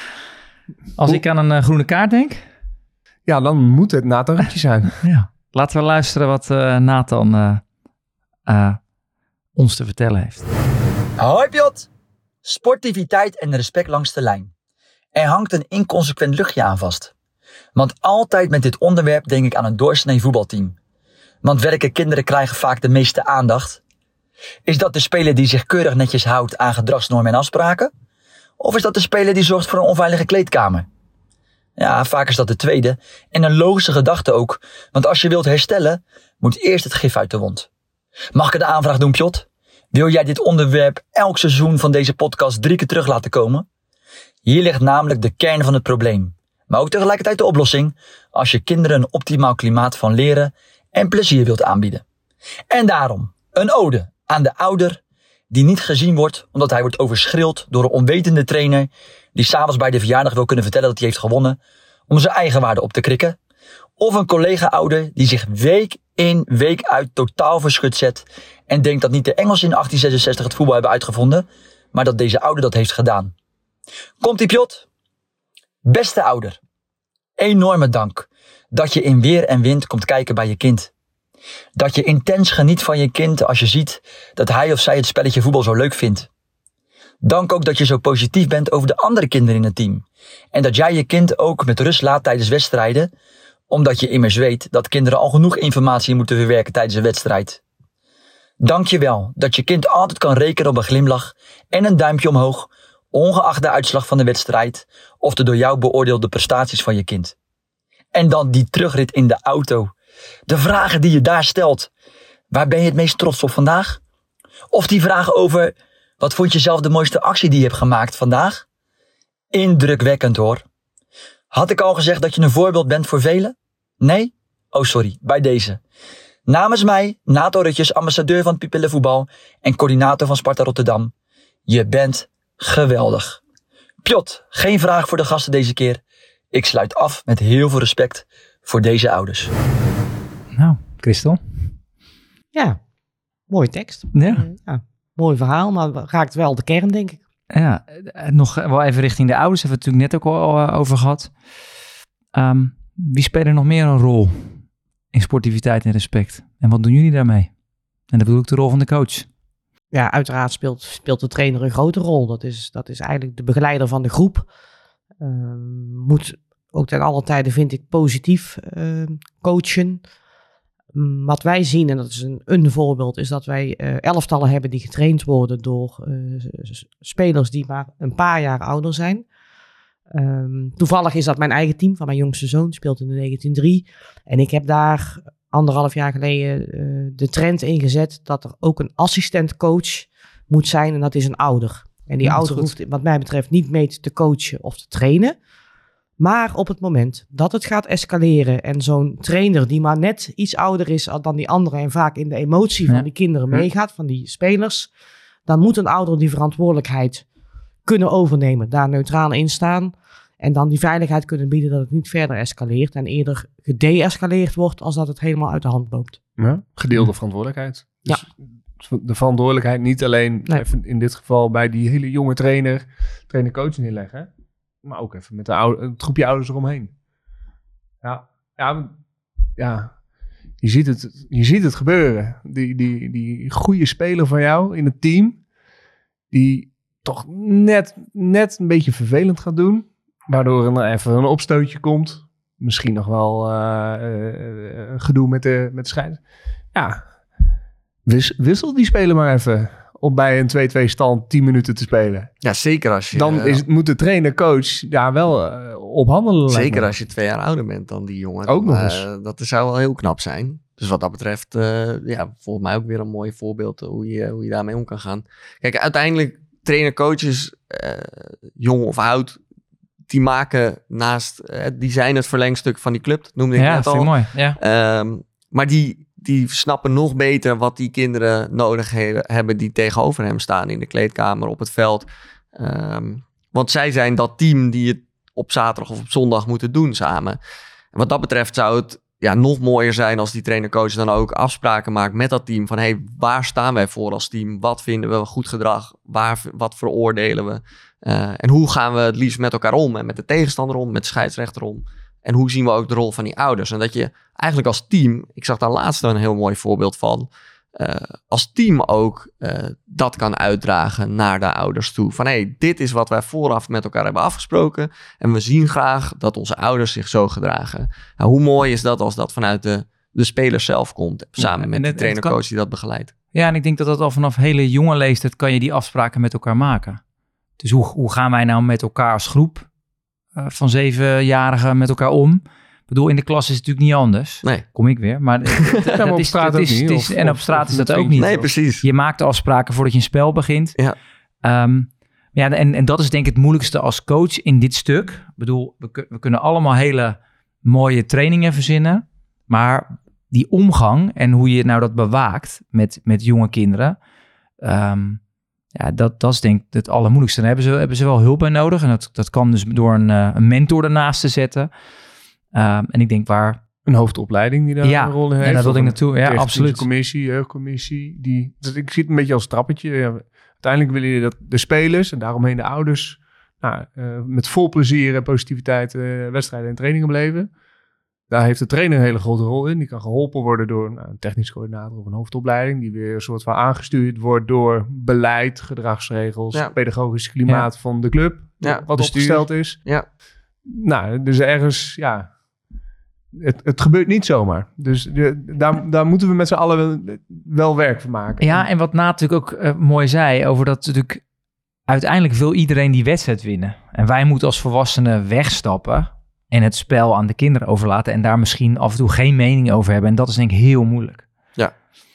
Als ik aan een groene kaart denk. Ja, dan moet het Nathan Rutje zijn. Ja. Laten we luisteren wat Nathan ons te vertellen heeft. Hoi Piot! Sportiviteit en respect langs de lijn. Er hangt een inconsequent luchtje aan vast. Want altijd met dit onderwerp denk ik aan een doorsnee voetbalteam. Want welke kinderen krijgen vaak de meeste aandacht? Is dat de speler die zich keurig netjes houdt aan gedragsnormen en afspraken? Of is dat de speler die zorgt voor een onveilige kleedkamer? Ja, vaak is dat de tweede. En een logische gedachte ook. Want als je wilt herstellen, moet eerst het gif uit de wond. Mag ik de aanvraag doen, Pjot? Wil jij dit onderwerp elk seizoen van deze podcast 3 keer terug laten komen? Hier ligt namelijk de kern van het probleem. Maar ook tegelijkertijd de oplossing als je kinderen een optimaal klimaat van leren en plezier wilt aanbieden. En daarom een ode aan de ouder die niet gezien wordt omdat hij wordt overschreeuwd door een onwetende trainer die s'avonds bij de verjaardag wil kunnen vertellen dat hij heeft gewonnen om zijn eigenwaarde op te krikken. Of een collega-ouder die zich week in, week uit totaal verschut zet en denkt dat niet de Engelsen in 1866 het voetbal hebben uitgevonden, maar dat deze ouder dat heeft gedaan. Komt-ie, Pjot? Beste ouder, enorme dank dat je in weer en wind komt kijken bij je kind. Dat je intens geniet van je kind als je ziet dat hij of zij het spelletje voetbal zo leuk vindt. Dank ook dat je zo positief bent over de andere kinderen in het team. En dat jij je kind ook met rust laat tijdens wedstrijden, omdat je immers weet dat kinderen al genoeg informatie moeten verwerken tijdens een wedstrijd. Dank je wel dat je kind altijd kan rekenen op een glimlach en een duimpje omhoog, ongeacht de uitslag van de wedstrijd of de door jou beoordeelde prestaties van je kind. En dan die terugrit in de auto. De vragen die je daar stelt. Waar ben je het meest trots op vandaag? Of die vragen over, wat vond je zelf de mooiste actie die je hebt gemaakt vandaag? Indrukwekkend hoor. Had ik al gezegd dat je een voorbeeld bent voor velen? Nee? Oh sorry, bij deze. Namens mij, Nato Rutjes, ambassadeur van Pupillenvoetbal en coördinator van Sparta Rotterdam. Je bent geweldig. Pjot, geen vraag voor de gasten deze keer. Ik sluit af met heel veel respect voor deze ouders. Nou, Christel? Ja, mooie tekst. Ja. Mooi verhaal, maar raakt wel de kern, denk ik. Ja, nog wel even richting de ouders. Hebben we het natuurlijk net ook al over gehad. Wie spelen nog meer een rol in sportiviteit en respect? En wat doen jullie daarmee? En dat bedoel ik de rol van de coach. Ja, uiteraard speelt de trainer een grote rol. Dat is eigenlijk de begeleider van de groep. Moet ook ten alle tijde, vind ik, positief coachen. Wat wij zien, en dat is een voorbeeld, is dat wij elftallen hebben die getraind worden door spelers die maar een paar jaar ouder zijn. Toevallig is dat mijn eigen team van mijn jongste zoon, speelt in de 1903. En ik heb daar 1,5 jaar geleden de trend ingezet dat er ook een assistentcoach moet zijn en dat is een ouder. En die ouder hoeft wat mij betreft niet mee te coachen of te trainen. Maar op het moment dat het gaat escaleren en zo'n trainer die maar net iets ouder is dan die andere en vaak in de emotie van die kinderen meegaat, van die spelers, dan moet een ouder die verantwoordelijkheid kunnen overnemen, daar neutraal in staan en dan die veiligheid kunnen bieden dat het niet verder escaleert en eerder gedeescaleerd wordt als dat het helemaal uit de hand loopt. Ja, gedeelde verantwoordelijkheid. Dus de verantwoordelijkheid niet alleen even in dit geval bij die hele jonge trainer-coach neerleggen, maar ook even met het groepje ouders eromheen. Ja. Je ziet het gebeuren. Die goede speler van jou in het team, die toch net een beetje vervelend gaat doen, waardoor er even een opstootje komt. Misschien nog wel gedoe met de scheids. Ja, wissel die speler maar even op bij een 2-2 stand 10 minuten te spelen. Ja, zeker als je... Dan moet de trainer-coach daar wel op handelen. Zeker als je 2 jaar ouder bent dan die jongen. Ook nog eens. Dat zou wel heel knap zijn. Dus wat dat betreft, volgens mij ook weer een mooi voorbeeld hoe je daarmee om kan gaan. Kijk, uiteindelijk trainer-coaches, jong of oud, die maken naast... die zijn het verlengstuk van die club, dat noemde ik net al. Ja, mooi. Ja. Maar die snappen nog beter wat die kinderen nodig hebben die tegenover hem staan in de kleedkamer, op het veld. Want zij zijn dat team die het op zaterdag of op zondag moeten doen samen. En wat dat betreft zou het nog mooier zijn als die trainer-coach dan ook afspraken maakt met dat team. Van waar staan wij voor als team? Wat vinden we goed gedrag? Wat veroordelen we? En hoe gaan we het liefst met elkaar om? En met de tegenstander om, met de scheidsrechter om? En hoe zien we ook de rol van die ouders? En dat je eigenlijk als team, ik zag daar laatst een heel mooi voorbeeld van, als team ook dat kan uitdragen naar de ouders toe. Van dit is wat wij vooraf met elkaar hebben afgesproken en we zien graag dat onze ouders zich zo gedragen. Nou, hoe mooi is dat als dat vanuit de spelers zelf komt, samen met de trainercoach die dat begeleidt. Ja, en ik denk dat al vanaf hele jonge leeftijd kan je die afspraken met elkaar maken. Dus hoe gaan wij nou met elkaar als groep van 7-jarigen met elkaar om? Ik bedoel, in de klas is het natuurlijk niet anders. Nee. Kom ik weer. Maar op straat ook niet. En op straat is dat ook niet. Nee, precies. Je maakt afspraken voordat je een spel begint. Ja. En dat is denk ik het moeilijkste als coach in dit stuk. Ik bedoel, we kunnen allemaal hele mooie trainingen verzinnen. Maar die omgang en hoe je nou dat bewaakt met jonge kinderen... dat is denk ik het allermoeilijkste. Dan hebben ze wel hulp bij nodig. En dat kan dus door een mentor ernaast te zetten. En ik denk waar... Een hoofdopleiding die daar een rol in heeft. En daar wil ik naartoe. Ja, absoluut. Commissie, jeugdcommissie. Dus ik zie het een beetje als trappetje. Ja, uiteindelijk willen je dat de spelers en daaromheen de ouders... met vol plezier en positiviteit wedstrijden en trainingen beleven. Daar heeft de trainer een hele grote rol in. Die kan geholpen worden door een technisch coördinator of een hoofdopleiding. Die weer een soort van aangestuurd wordt door beleid, gedragsregels, pedagogisch klimaat van de club. Wat bestuur. Opgesteld is. Ja. Nou, dus ergens, het gebeurt niet zomaar. Dus daar moeten we met z'n allen wel werk van maken. Ja, en wat Naat natuurlijk ook mooi zei over dat natuurlijk uiteindelijk wil iedereen die wedstrijd winnen. En wij moeten als volwassenen wegstappen en het spel aan de kinderen overlaten en daar misschien af en toe geen mening over hebben. En dat is denk ik heel moeilijk. Ja.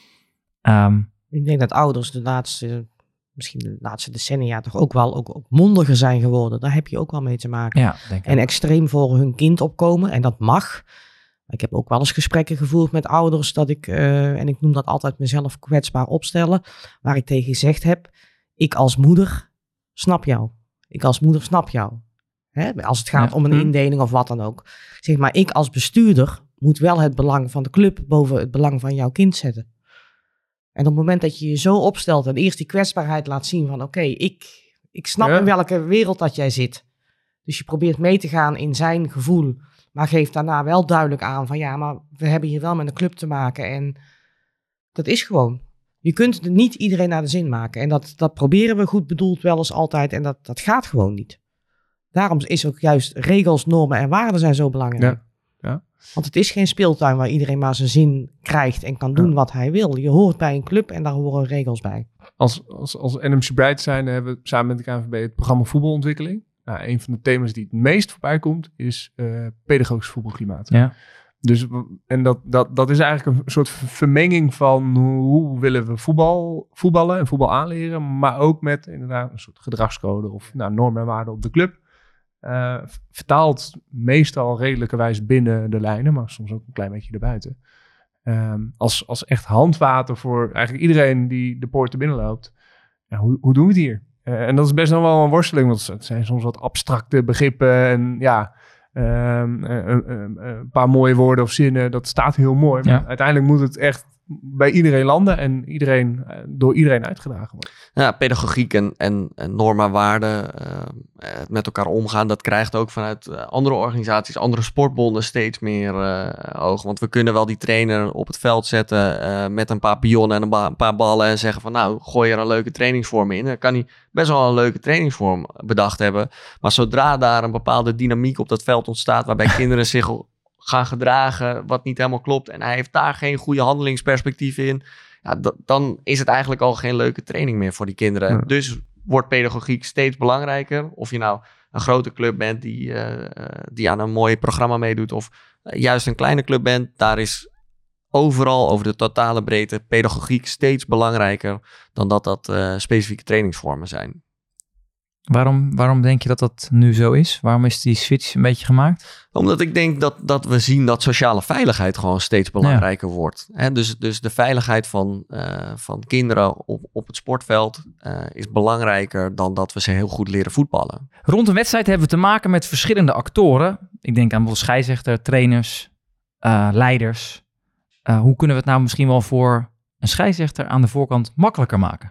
Ik denk dat ouders de laatste decennia toch ook wel ook mondiger zijn geworden. Daar heb je ook wel mee te maken. Ja, denk ik. En extreem voor hun kind opkomen. En dat mag. Ik heb ook wel eens gesprekken gevoerd met ouders dat en ik noem dat altijd mezelf kwetsbaar opstellen, waar ik tegen gezegd heb, ik als moeder snap jou. Ik als moeder snap jou. Hè? Als het gaat om een indeling of wat dan ook. Zeg maar, ik als bestuurder moet wel het belang van de club boven het belang van jouw kind zetten. En op het moment dat je je zo opstelt en eerst die kwetsbaarheid laat zien van oké, ik snap in welke wereld dat jij zit. Dus je probeert mee te gaan in zijn gevoel, maar geeft daarna wel duidelijk aan van maar we hebben hier wel met een club te maken en dat is gewoon. Je kunt het niet iedereen naar de zin maken en dat proberen we goed bedoeld wel eens altijd en dat gaat gewoon niet. Daarom is ook juist regels, normen en waarden zijn zo belangrijk. Ja. Want het is geen speeltuin waar iedereen maar zijn zin krijgt en kan doen wat hij wil. Je hoort bij een club en daar horen regels bij. Als NMC Bright zijn hebben we samen met de KNVB het programma voetbalontwikkeling. Nou, een van de thema's die het meest voorbij komt is pedagogisch voetbalklimaat. Ja. Dus, en dat is eigenlijk een soort vermenging van hoe willen we voetballen en voetbal aanleren. Maar ook met inderdaad een soort gedragscode of normen en waarden op de club. Vertaald meestal redelijkerwijs binnen de lijnen, maar soms ook een klein beetje erbuiten. Als echt handvaten voor eigenlijk iedereen die de poort er binnen loopt. Hoe doen we het hier? En dat is best nog wel een worsteling, want het zijn soms wat abstracte begrippen en een paar mooie woorden of zinnen. Dat staat heel mooi, maar uiteindelijk moet het echt bij iedereen landen en door iedereen uitgedragen worden. Ja, pedagogiek en normen, waarden, met elkaar omgaan, dat krijgt ook vanuit andere organisaties, andere sportbonden steeds meer oog. Want we kunnen wel die trainer op het veld zetten met een paar pionnen en een paar ballen en zeggen van gooi er een leuke trainingsvorm in. Dan kan hij best wel een leuke trainingsvorm bedacht hebben. Maar zodra daar een bepaalde dynamiek op dat veld ontstaat waarbij kinderen zich gaan gedragen wat niet helemaal klopt en hij heeft daar geen goede handelingsperspectief in, dan is het eigenlijk al geen leuke training meer voor die kinderen. Ja. Dus wordt pedagogiek steeds belangrijker. Of je nou een grote club bent die aan een mooi programma meedoet of juist een kleine club bent, daar is overal over de totale breedte pedagogiek steeds belangrijker dan dat specifieke trainingsvormen zijn. Waarom denk je dat nu zo is? Waarom is die switch een beetje gemaakt? Omdat ik denk dat we zien dat sociale veiligheid gewoon steeds belangrijker wordt. Hè? Dus de veiligheid van kinderen op het sportveld is belangrijker dan dat we ze heel goed leren voetballen. Rond een wedstrijd hebben we te maken met verschillende actoren. Ik denk aan bijvoorbeeld scheidsrechter, trainers, leiders. Hoe kunnen we het nou misschien wel voor een scheidsrechter aan de voorkant makkelijker maken?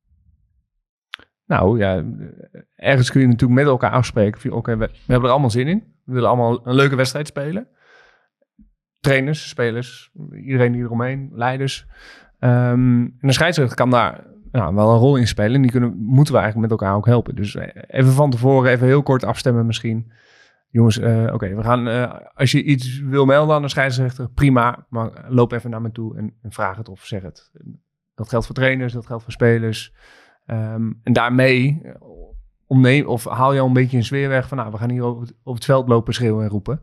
Nou ja, ergens kun je natuurlijk met elkaar afspreken. Oké, we hebben er allemaal zin in. We willen allemaal een leuke wedstrijd spelen. Trainers, spelers, iedereen die eromheen, leiders. En de scheidsrechter kan daar wel een rol in spelen. En die moeten we eigenlijk met elkaar ook helpen. Dus even van tevoren, even heel kort afstemmen misschien. Jongens, we gaan, als je iets wil melden aan de scheidsrechter, prima. Maar loop even naar me toe en vraag het of zeg het. Dat geldt voor trainers, dat geldt voor spelers. En daarmee haal je al een beetje een sfeer weg van... we gaan hier op het veld lopen, schreeuwen en roepen.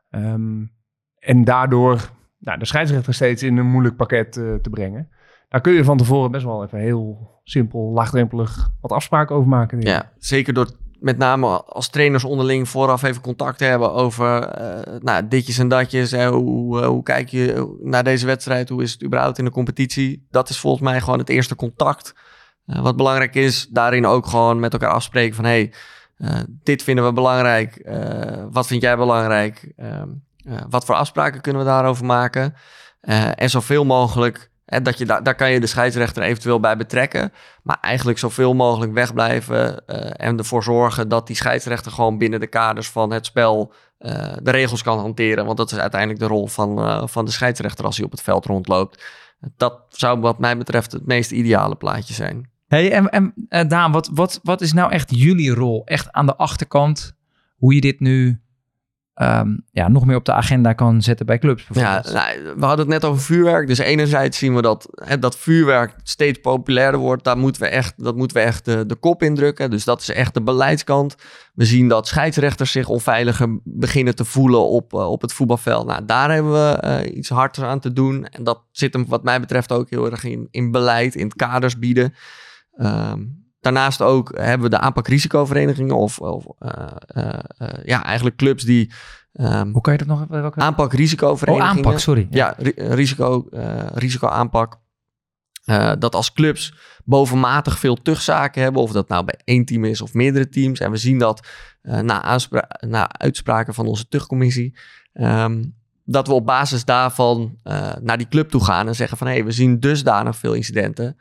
En daardoor de scheidsrechter steeds in een moeilijk pakket te brengen. Daar kun je van tevoren best wel even heel simpel, laagdrempelig wat afspraken over maken. Ja, zeker door met name als trainers onderling vooraf even contact te hebben over ditjes en datjes. Hoe kijk je naar deze wedstrijd? Hoe is het überhaupt in de competitie? Dat is volgens mij gewoon het eerste contact. Wat belangrijk is, daarin ook gewoon met elkaar afspreken van... dit vinden we belangrijk. Wat vind jij belangrijk? Wat voor afspraken kunnen we daarover maken? En zoveel mogelijk... daar kan je de scheidsrechter eventueel bij betrekken. Maar eigenlijk zoveel mogelijk wegblijven. En ervoor zorgen dat die scheidsrechter gewoon binnen de kaders van het spel de regels kan hanteren. Want dat is uiteindelijk de rol van de scheidsrechter als hij op het veld rondloopt. Dat zou wat mij betreft het meest ideale plaatje zijn. Hey, en Daan, wat is nou echt jullie rol? Echt aan de achterkant, hoe je dit nu nog meer op de agenda kan zetten bij clubs bijvoorbeeld? Ja, we hadden het net over vuurwerk. Dus enerzijds zien we dat vuurwerk steeds populairder wordt. Dat moeten we echt de kop indrukken. Dus dat is echt de beleidskant. We zien dat scheidsrechters zich onveiliger beginnen te voelen op het voetbalveld. Nou, daar hebben we iets harder aan te doen. En dat zit hem wat mij betreft ook heel erg in beleid, in het kaders bieden. Daarnaast ook hebben we de aanpakrisicoverenigingen eigenlijk clubs die... Hoe kan je dat nog even? Aanpakrisicoverenigingen. Aanpak, sorry. Ja, risicoaanpak. Dat als clubs bovenmatig veel tuchtzaken hebben, of dat nou bij 1 team is of meerdere teams. En we zien dat na uitspraken van onze tuchtcommissie... dat we op basis daarvan naar die club toe gaan en zeggen van... we zien dusdanig veel incidenten.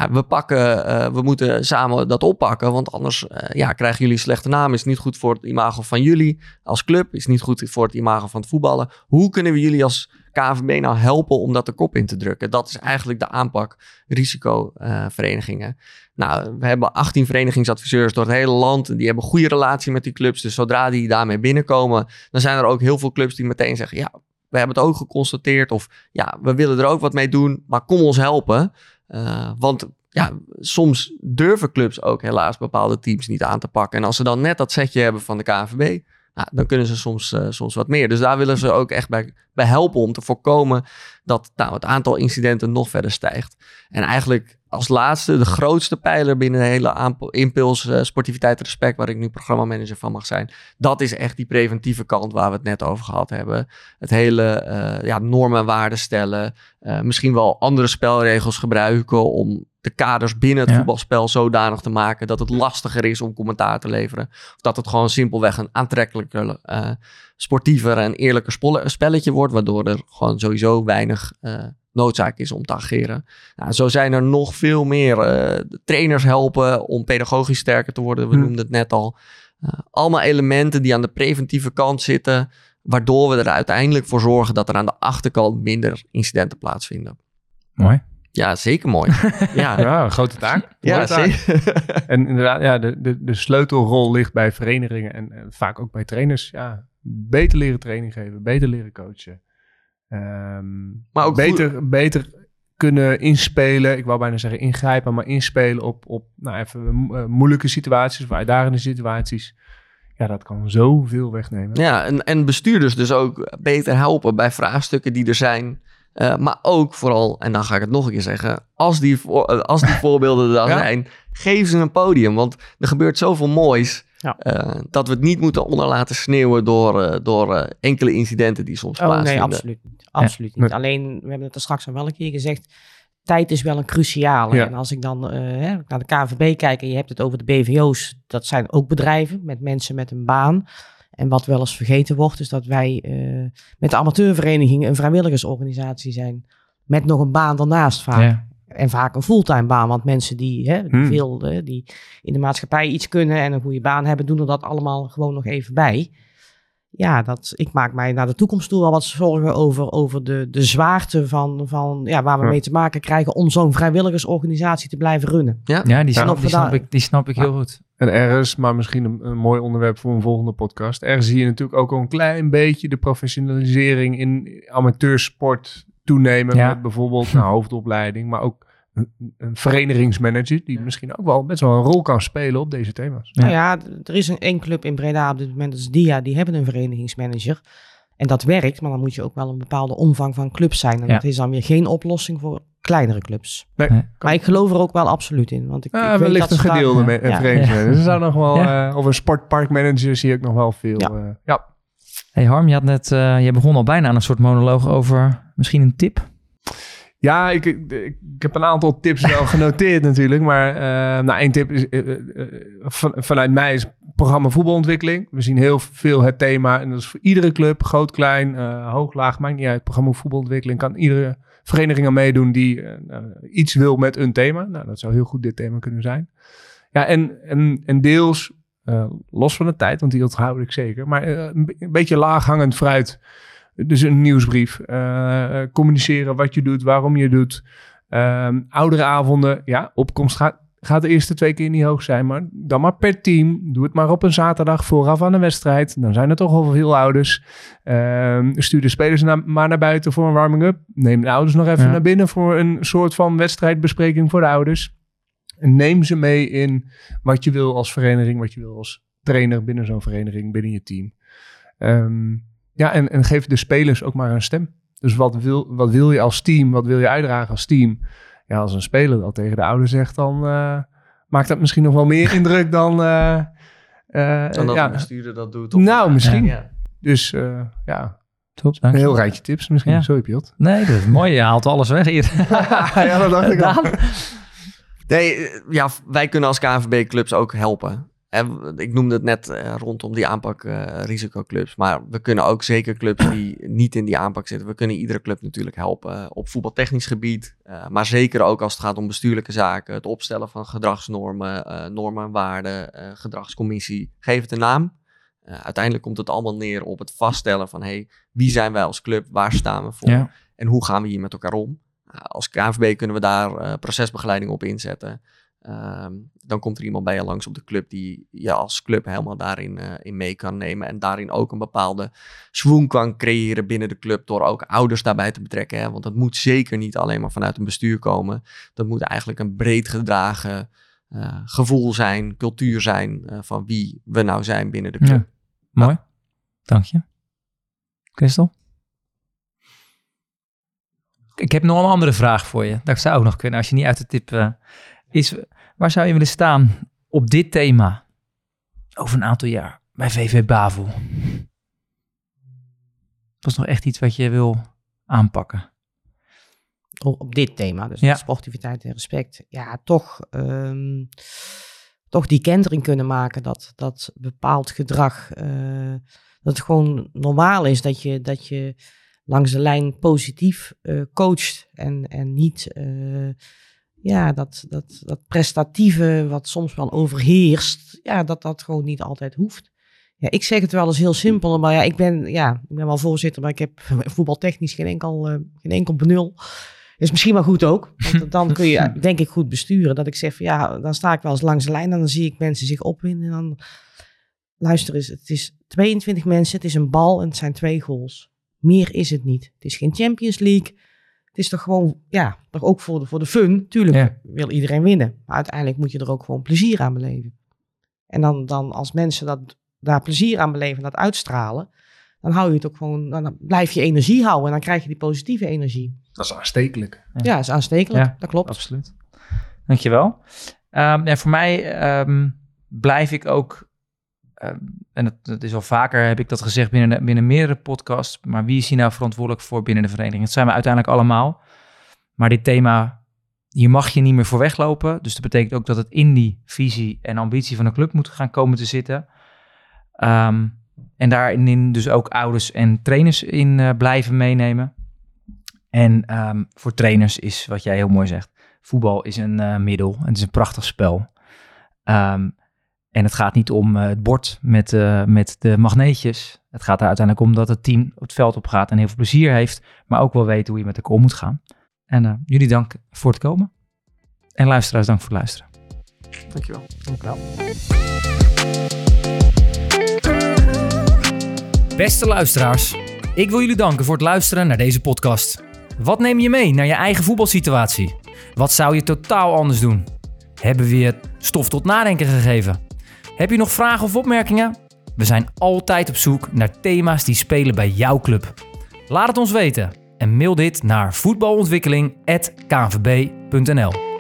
We moeten samen dat oppakken, want anders krijgen jullie een slechte naam. Is niet goed voor het imago van jullie als club. Is niet goed voor het imago van het voetballen. Hoe kunnen we jullie als KNVB nou helpen om dat de kop in te drukken? Dat is eigenlijk de aanpak risicoverenigingen. Nou, we hebben 18 verenigingsadviseurs door het hele land. Die hebben een goede relatie met die clubs. Dus zodra die daarmee binnenkomen, dan zijn er ook heel veel clubs die meteen zeggen... we hebben het ook geconstateerd of we willen er ook wat mee doen, maar kom ons helpen. Want soms durven clubs ook helaas bepaalde teams niet aan te pakken. En als ze dan net dat setje hebben van de KNVB, dan kunnen ze soms wat meer. Dus daar willen ze ook echt bij helpen om te voorkomen dat het aantal incidenten nog verder stijgt. En eigenlijk als laatste, de grootste pijler binnen de hele impuls, sportiviteit, respect, waar ik nu programmamanager van mag zijn. Dat is echt die preventieve kant waar we het net over gehad hebben. Het hele normen en waarden stellen. Misschien wel andere spelregels gebruiken om de kaders binnen het voetbalspel zodanig te maken dat het lastiger is om commentaar te leveren. Of dat het gewoon simpelweg een aantrekkelijker, sportiever en eerlijker spelletje wordt, waardoor er gewoon sowieso weinig noodzaak is om te ageren. Nou, zo zijn er nog veel meer trainers helpen om pedagogisch sterker te worden. We noemden het net al. Allemaal elementen die aan de preventieve kant zitten, waardoor we er uiteindelijk voor zorgen dat er aan de achterkant minder incidenten plaatsvinden. Mooi. Ja, zeker mooi. Ja, een grote taak. Ja, zeker. En inderdaad, de sleutelrol ligt bij verenigingen en vaak ook bij trainers. Ja, beter leren training geven, beter leren coachen. Maar ook beter kunnen inspelen. Ik wou bijna zeggen ingrijpen, maar inspelen op moeilijke situaties of uitdagende situaties. Ja, dat kan zoveel wegnemen. Ja, en bestuurders dus ook beter helpen bij vraagstukken die er zijn. Maar ook vooral, en dan ga ik het nog een keer zeggen, als die voorbeelden er dan zijn, geef ze een podium. Want er gebeurt zoveel moois. Ja. Dat we het niet moeten onder laten sneeuwen door enkele incidenten die soms plaatsvinden. Nee, absoluut niet. Absoluut niet. Alleen, we hebben het er straks al wel een keer gezegd, tijd is wel een cruciale. Ja. En als ik dan naar de KNVB kijk en je hebt het over de BVO's, dat zijn ook bedrijven met mensen met een baan. En wat wel eens vergeten wordt, is dat wij met de amateurvereniging een vrijwilligersorganisatie zijn. Met nog een baan daarnaast vaak. Ja. En vaak een fulltime baan. Want mensen die in de maatschappij iets kunnen en een goede baan hebben, doen er dat allemaal gewoon nog even bij. Ja, ik maak mij naar de toekomst toe wel wat zorgen over de zwaarte van waar we mee te maken krijgen om zo'n vrijwilligersorganisatie te blijven runnen. Ja, die snap ik heel goed. En ergens, maar misschien een mooi onderwerp voor een volgende podcast. Ergens zie je natuurlijk ook al een klein beetje de professionalisering in amateursport toenemen. Met bijvoorbeeld hoofdopleiding, maar ook een verenigingsmanager die misschien ook wel best wel een rol kan spelen op deze thema's. Nou ja, er is één club in Breda op dit moment, dat is DIA, die hebben een verenigingsmanager. En dat werkt, maar dan moet je ook wel een bepaalde omvang van clubs zijn. En dat is dan weer geen oplossing voor kleinere clubs. Nee. Maar ik geloof er ook wel absoluut in. Want ik weet wellicht dat een gedeelde verenigingsmanager. Er zou nog wel, Ja. of een sportparkmanager zie ik nog wel veel. Ja. Hey Harm, je begon al bijna aan een soort monoloog over misschien een tip. Ja, ik heb een aantal tips wel genoteerd natuurlijk. Maar één tip is vanuit mij is programma voetbalontwikkeling. We zien heel veel het thema. En dat is voor iedere club, groot, klein, hoog, laag. Maakt niet uit. Programma voetbalontwikkeling kan iedere vereniging aan meedoen die iets wil met een thema. Nou, dat zou heel goed dit thema kunnen zijn. Ja, en deels, los van de tijd, want die onthoud ik zeker. Maar een beetje laaghangend fruit. Dus een nieuwsbrief, communiceren wat je doet, waarom je doet. Ouderenavonden, ja, opkomst gaat de eerste 2 keer niet hoog zijn, maar dan maar per team. Doe het maar op een zaterdag vooraf aan een wedstrijd. Dan zijn er toch al veel ouders. Stuur de spelers maar naar buiten voor een warming-up. Neem de ouders nog even naar binnen voor een soort van wedstrijdbespreking voor de ouders. En neem ze mee in wat je wil als vereniging, wat je wil als trainer binnen zo'n vereniging, binnen je team. Ja, en geef de spelers ook maar een stem. Dus wat wil je als team? Wat wil je uitdragen als team? Ja, als een speler dat tegen de ouders zegt, dan maakt dat misschien nog wel meer indruk dan... dan dat een bestuurder dat doet. Nou, misschien. Ja. Dus Top, een heel rijtje tips misschien. Ja. Sorry, Piot. Nee, dat is mooi. Je haalt alles weg hier. Ja, dat dacht ik al. Nee, wij kunnen als KNVB-clubs ook helpen. Ik noemde het net rondom die aanpak risicoclubs. Maar we kunnen ook zeker clubs die niet in die aanpak zitten. We kunnen iedere club natuurlijk helpen op voetbaltechnisch gebied. Maar zeker ook als het gaat om bestuurlijke zaken. Het opstellen van gedragsnormen, normen en waarden, gedragscommissie. Geef het een naam. Uiteindelijk komt het allemaal neer op het vaststellen van... wie zijn wij als club? Waar staan we voor? Ja. En hoe gaan we hier met elkaar om? Als KNVB kunnen we daar procesbegeleiding op inzetten. Dan komt er iemand bij je langs op de club die je als club helemaal daarin in mee kan nemen. En daarin ook een bepaalde swoon kan creëren binnen de club door ook ouders daarbij te betrekken. Hè? Want dat moet zeker niet alleen maar vanuit een bestuur komen. Dat moet eigenlijk een breed gedragen gevoel zijn, cultuur zijn van wie we nou zijn binnen de club. Ja. Mooi, dank je. Christel? Ik heb nog een andere vraag voor je. Dat zou ook nog kunnen als je niet uit de tip is. Waar zou je willen staan op dit thema over een aantal jaar bij VV Bavel? Dat is nog echt iets wat je wil aanpakken. Op dit thema, dus sportiviteit en respect. Ja, toch die kentering kunnen maken dat bepaald gedrag, dat het gewoon normaal is dat je langs de lijn positief coacht en niet dat prestatieve wat soms wel overheerst, dat gewoon niet altijd hoeft. Ja, ik zeg het wel eens heel simpel, maar ik ben wel voorzitter, maar ik heb voetbaltechnisch geen enkel benul. Is misschien wel goed ook, want dan kun je denk ik goed besturen. Dat ik zeg van dan sta ik wel eens langs de lijn en dan zie ik mensen zich opwinden. En dan luister eens, het is 22 mensen, het is een bal en het zijn 2 goals. Meer is het niet. Het is geen Champions League. Het is toch gewoon, toch ook voor de fun. Tuurlijk wil iedereen winnen. Maar uiteindelijk moet je er ook gewoon plezier aan beleven. En dan als mensen daar plezier aan beleven en dat uitstralen, dan hou je het ook gewoon, dan blijf je energie houden en dan krijg je die positieve energie. Dat is aanstekelijk. Ja, dat is aanstekelijk. Dat klopt. Absoluut. Dankjewel. Voor mij blijf ik ook, en het is al vaker, heb ik dat gezegd binnen meerdere podcasts, maar wie is hier nou verantwoordelijk voor binnen de vereniging? Het zijn we uiteindelijk allemaal. Maar dit thema, hier mag je niet meer voor weglopen. Dus dat betekent ook dat het in die visie en ambitie van de club moet gaan komen te zitten. En daarin dus ook ouders en trainers in blijven meenemen. En voor trainers is, wat jij heel mooi zegt, voetbal is een middel. Het is een prachtig spel. En het gaat niet om het bord met de magneetjes. Het gaat er uiteindelijk om dat het team op het veld op gaat en heel veel plezier heeft, maar ook wel weet hoe je met elkaar om moet gaan. En jullie dank voor het komen. En luisteraars, dank voor het luisteren. Dankjewel. Dankjewel. Beste luisteraars, ik wil jullie danken voor het luisteren naar deze podcast. Wat neem je mee naar je eigen voetbalsituatie? Wat zou je totaal anders doen? Hebben we je stof tot nadenken gegeven? Heb je nog vragen of opmerkingen? We zijn altijd op zoek naar thema's die spelen bij jouw club. Laat het ons weten en mail dit naar voetbalontwikkeling@kvb.nl.